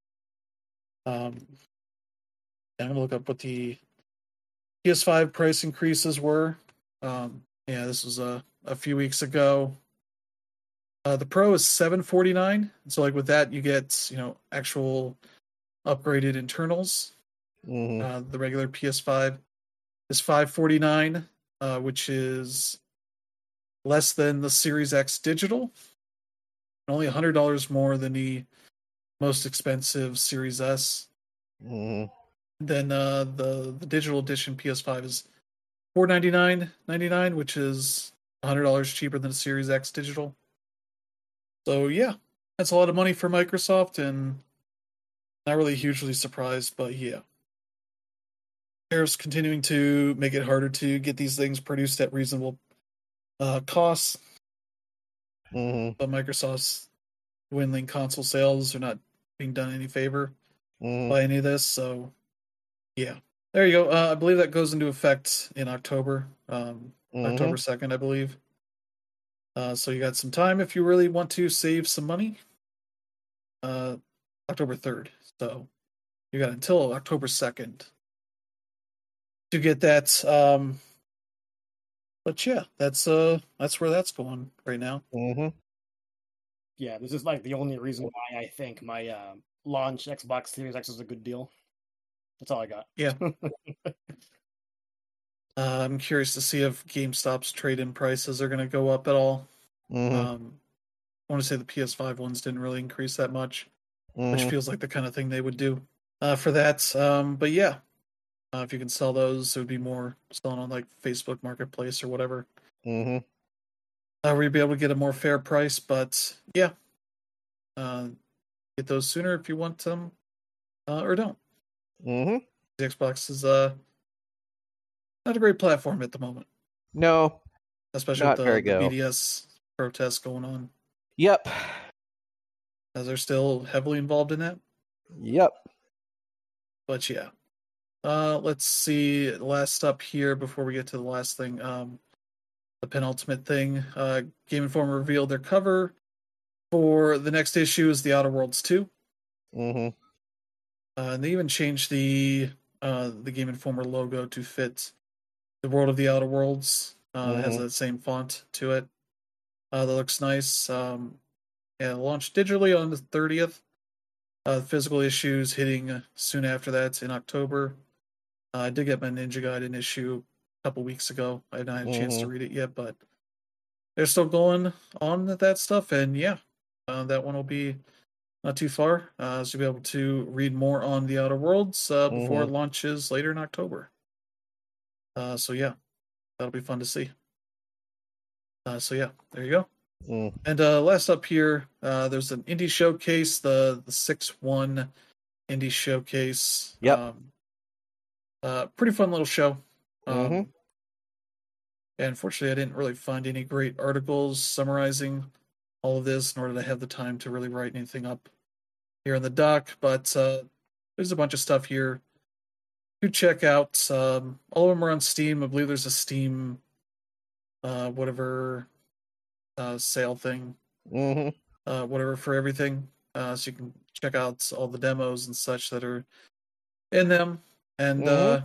Um, I'm gonna look up what the P S five price increases were. Um, yeah, this was a a few weeks ago. Uh, the Pro is seven forty nine. So like with that, you get you know actual upgraded internals. Mm-hmm. Uh, the regular P S five is five forty nine, uh, which is less than the Series X digital, only a hundred dollars more than the most expensive Series S. Mm-hmm. Then uh, the the digital edition P S five is four ninety nine ninety nine, which is a hundred dollars cheaper than the Series X digital. So yeah, that's a lot of money for Microsoft, and not really hugely surprised, but yeah. Tariffs continuing to make it harder to get these things produced at reasonable uh, costs. Mm-hmm. But Microsoft's dwindling console sales are not being done any favor Mm-hmm. by any of this. So yeah, there you go. Uh, I believe that goes into effect in October, um, Mm-hmm. October second, I believe. Uh, so you got some time if you really want to save some money. Uh, October third. So you got until October second to get that um, but yeah, that's uh that's where that's going right now. Mm-hmm. Yeah, this is like the only reason why I think my uh, launch Xbox Series X is a good deal. That's all I got. Yeah. Uh, I'm curious to see if GameStop's trade-in prices are going to go up at all. Mm-hmm. Um, I want to say the P S five ones didn't really increase that much, Mm-hmm. which feels like the kind of thing they would do uh, for that. Um, but yeah, uh, if you can sell those, it would be more selling on like Facebook Marketplace or whatever. Mm-hmm. Uh, where you'd be able to get a more fair price. But yeah, uh, get those sooner if you want them, uh, or don't. Mm-hmm. The Xbox is uh, not a great platform at the moment, No, especially not with very the, the go. B D S protests going on. Yep. As they're still heavily involved in that. Yep. But yeah. Uh, let's see. Last up here before we get to the last thing. Um, the penultimate thing. Uh, Game Informer revealed their cover for the next issue is The Outer Worlds two. Mm-hmm. Uh, and they even changed the uh, the Game Informer logo to fit the World of the Outer Worlds. Uh, Mm-hmm. It has that same font to it. Uh, that looks nice. Um, yeah, launched digitally on the thirtieth. Uh, physical issues hitting soon after that in October. Uh, I did get my Ninja Gaiden issue a couple weeks ago. I haven't had a chance to Mm-hmm. read it yet, but they're still going on with that stuff. And yeah, uh, that one will be not too far. Uh, so you'll be able to read more on the Outer Worlds uh, before Mm-hmm. it launches later in October. Uh, so yeah, that'll be fun to see. Uh, so yeah, there you go. Mm. And uh, last up here, uh, there's an indie showcase, the the six one indie showcase. Yep. Um, uh, pretty fun little show. Um, Mm-hmm. And unfortunately, I didn't really find any great articles summarizing all of this, nor did I have the time to really write anything up here in the doc. But uh, there's a bunch of stuff here to check out. Um, all of them are on Steam. I believe there's a Steam, uh, whatever uh, sale thing, Mm-hmm. uh, whatever for everything. Uh, so you can check out all the demos and such that are in them, and Mm-hmm.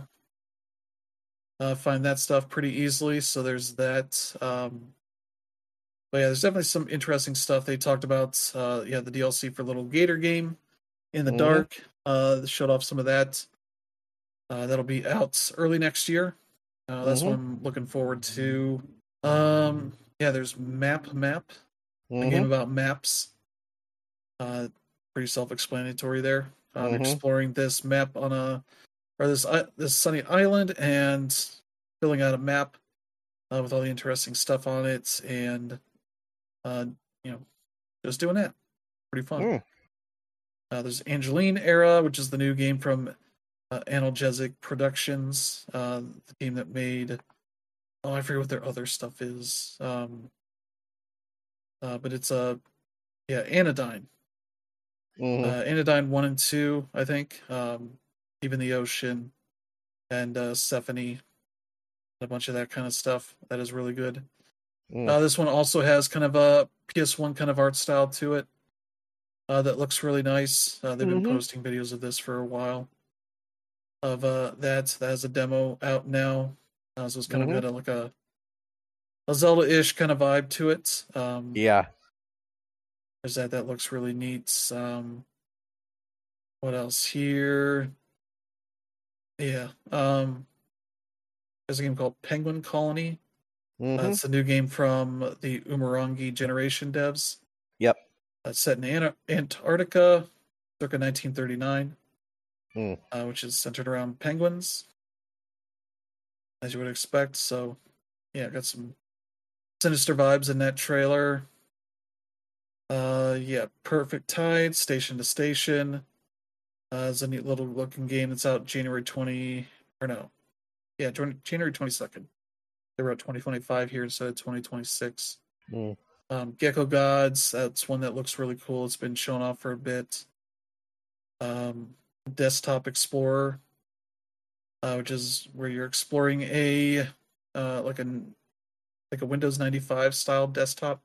uh, uh, find that stuff pretty easily. So there's that. Um, But yeah, there's definitely some interesting stuff. They talked about, uh, yeah, the D L C for Little Gator Game in the Mm-hmm. Dark. Uh, they showed off some of that. Uh, that'll be out early next year. Uh, that's Mm-hmm. what I'm looking forward to. Um, yeah, there's Map Map, a Mm-hmm. game about maps. Uh, pretty self-explanatory there. Um, Mhm. Exploring this map on a or this i- this sunny island and filling out a map uh, with all the interesting stuff on it, and uh, you know, just doing that. Pretty fun. Mm. Uh, there's Angeline Era, which is the new game from uh, Analgesic Productions, uh, the team that made. Oh, I forget what their other stuff is. Um, uh, but it's a uh, yeah, Anodyne. Mhm. Uh, Anodyne one and two, I think. Um, Even the Ocean and uh, Stephanie, a bunch of that kind of stuff. That is really good. Mm. Uh, this one also has kind of a P S one kind of art style to it. Uh, that looks really nice. Uh, they've been Mhm. posting videos of this for a while. Of uh, that that has a demo out now, uh, so it's kind Mhm. of got a, like a a Zelda-ish kind of vibe to it. Um, Yeah. there's that that looks really neat. Um, what else here? Yeah, um, there's a game called Penguin Colony. Uh, Mhm. it's a new game from the Umurangi Generation devs. Yep. Uh, it's set in Ant- Antarctica, circa nineteen thirty-nine. Mm. Uh, which is centered around penguins, as you would expect. So, yeah, got some sinister vibes in that trailer. Uh, yeah, Perfect Tide, Station to Station. Uh, it's a neat little looking game that's out January twentieth, or no, yeah, January twenty-second. They wrote twenty twenty-five here instead of twenty twenty-six. Mm. Um, Gecko Gods, that's one that looks really cool. It's been shown off for a bit. Um, Desktop Explorer, uh, which is where you're exploring a uh, like a like a Windows ninety-five style desktop.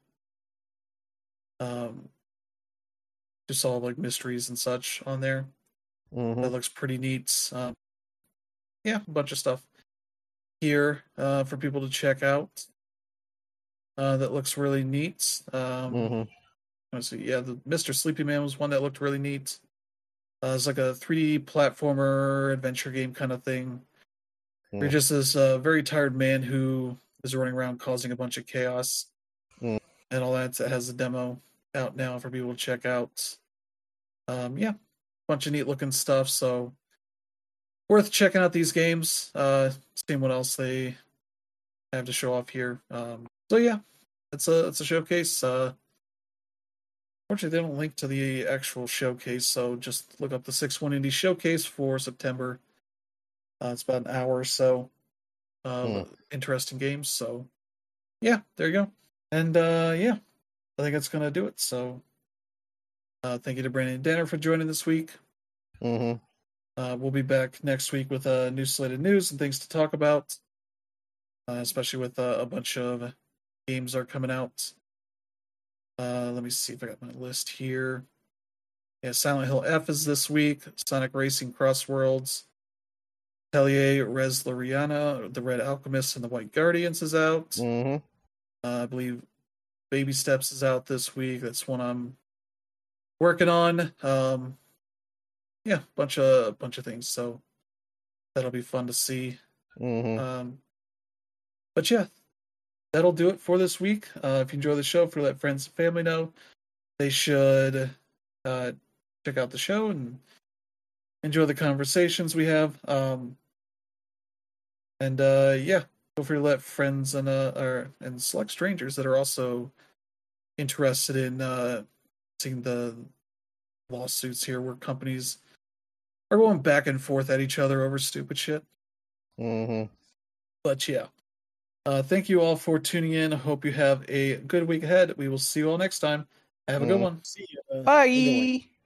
Um, just all like mysteries and such on there. Mhm. That looks pretty neat. Um, yeah, a bunch of stuff. here uh, for people to check out. Uh, that looks really neat. Um, Mm-hmm. Let's see. Yeah, the Mister Sleepy Man was one that looked really neat. Uh, it's like a three D platformer adventure game kind of thing. Mm. You're just this uh, very tired man who is running around causing a bunch of chaos Mm. and all that. It has a demo out now for people to check out. Um, yeah, bunch of neat looking stuff. So worth checking out these games. Uh, seeing what else they have to show off here. Um, so yeah, it's a it's a showcase. Uh, Fortunately, they don't link to the actual showcase, so just look up the six one Indie Showcase for September. Uh, it's about an hour or so of Hmm. interesting games. So, yeah, there you go. And uh, yeah, I think that's going to do it. So, uh, thank you to Brandon and Danner for joining this week. Mm-hmm. Uh, we'll be back next week with a uh, new slate of news and things to talk about, uh, especially with uh, a bunch of games are coming out. Uh, let me see if I got my list here. Yeah, Silent Hill F is this week. Sonic Racing Crossworlds. Atelier Res Loriana, The Red Alchemist, and The White Guardians is out. Mm-hmm. Uh, I believe Baby Steps is out this week. That's one I'm working on. Um, yeah, bunch of bunch of things. So that'll be fun to see. Mm-hmm. Um, but yeah, that'll do it for this week. Uh, if you enjoy the show, for let friends and family know, they should uh, check out the show and enjoy the conversations we have. Um, and uh, yeah, feel free to let friends and uh, or and select strangers that are also interested in uh, seeing the lawsuits here, where companies are going back and forth at each other over stupid shit. Mm-hmm. But yeah, uh, thank you all for tuning in. I hope you have a good week ahead. We will see you all next time. Have a good Mm. one. See you. Bye.